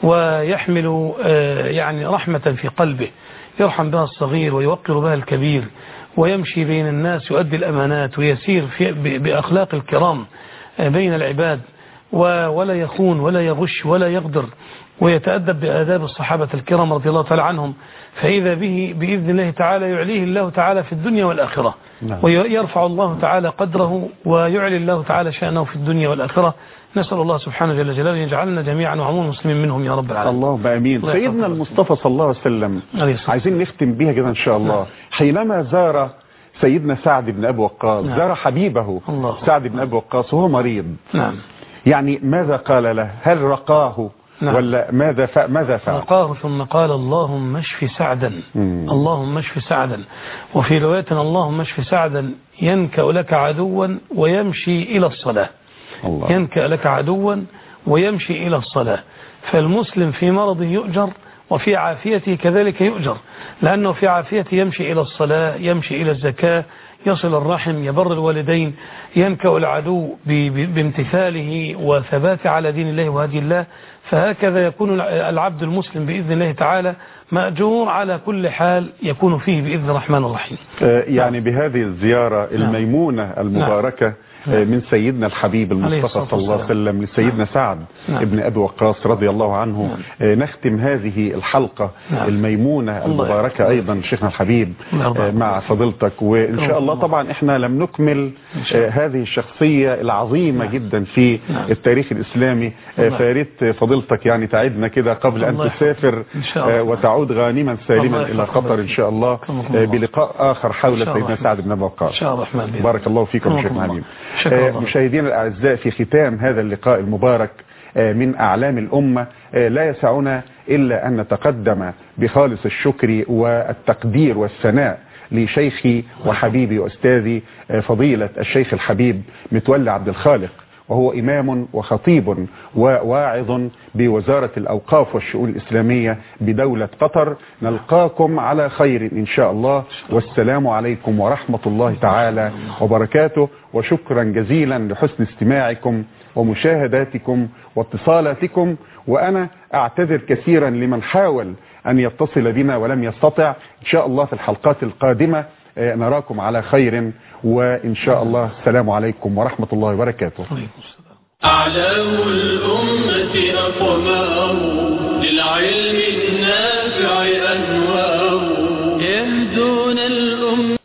ويحمل يعني رحمة في قلبه يرحم بها الصغير ويوقر بها الكبير ويمشي بين الناس يؤدي الأمانات ويسير في بأخلاق الكرام بين العباد ولا يخون ولا يغش ولا يغدر ويتأدب بآداب الصحابة الكرام رضي الله تعالى عنهم. فإذا به بإذن الله تعالى يعليه الله تعالى في الدنيا والآخرة. نعم. ويرفع الله تعالى قدره ويعلي الله تعالى شأنه في الدنيا والآخرة. نسأل الله سبحانه جل جلاله يجعلنا جميعا وعموم المسلمين منهم يا رب العالمين. اللهم آمين. سيدنا المصطفى صلى الله عليه وسلم عايزين نختم بها كده إن شاء الله. نعم. حينما زار سيدنا سعد بن أبي وقاص. نعم. زار حبيبه الله. سعد بن أبي وقاص وهو مريض. نعم. يعني ماذا قال له؟ هل رقاه؟ نعم. ولا ماذا فعل؟ ماذا فعل؟ رقاه ثم قال اللهم اشف سعدا. مم. اللهم اشف سعدا. وفي رواية اللهم اشف سعدا ينكأ لك عدوا ويمشي إلى الصلاة. الله. ينكأ لك عدوا ويمشي إلى الصلاة. فالمسلم في مرضه يؤجر وفي عافيته كذلك يؤجر لأنه في عافيته يمشي إلى الصلاة يمشي إلى الزكاة يصل الرحم يبر الوالدين ينكأ العدو بامتثاله وثبات على دين الله وهدي الله. فهكذا يكون العبد المسلم بإذن الله تعالى مأجور على كل حال يكون فيه بإذن الرحمن الرحيم. يعني بهذه الزيارة الميمونة المباركة من سيدنا الحبيب المصطفى صلى الله عليه وسلم لسيدنا سعد ابن أبي وقاص رضي الله عنه نختم هذه الحلقة الميمونة المباركة أيضا شيخنا الحبيب مع فضيلتك. وإن شاء الله طبعا إحنا لم نكمل هذه الشخصية العظيمة جدا في التاريخ الإسلامي. فياريت فضيلتك يعني تعدنا كده قبل أن تسافر وتعود غانما سالما إلى قطر إن شاء الله بلقاء آخر حول سيدنا سعد بن أبي وقاص. بارك الله فيكم شيخنا الحبيب. مشاهدينا الأعزاء في ختام هذا اللقاء المبارك من أعلام الأمة لا يسعنا إلا أن نتقدم بخالص الشكر والتقدير والثناء لشيخي وحبيبي وأستاذي فضيلة الشيخ الحبيب متولي عبد الخالق وهو إمام وخطيب وواعظ بوزارة الأوقاف والشؤون الإسلامية بدولة قطر. نلقاكم على خير إن شاء الله والسلام عليكم ورحمة الله تعالى وبركاته. وشكرا جزيلا لحسن استماعكم ومشاهداتكم واتصالاتكم. وأنا أعتذر كثيرا لمن حاول أن يتصل بنا ولم يستطع. إن شاء الله في الحلقات القادمة نراكم على خير وإن شاء الله السلام عليكم ورحمة الله وبركاته. أعلام الأمة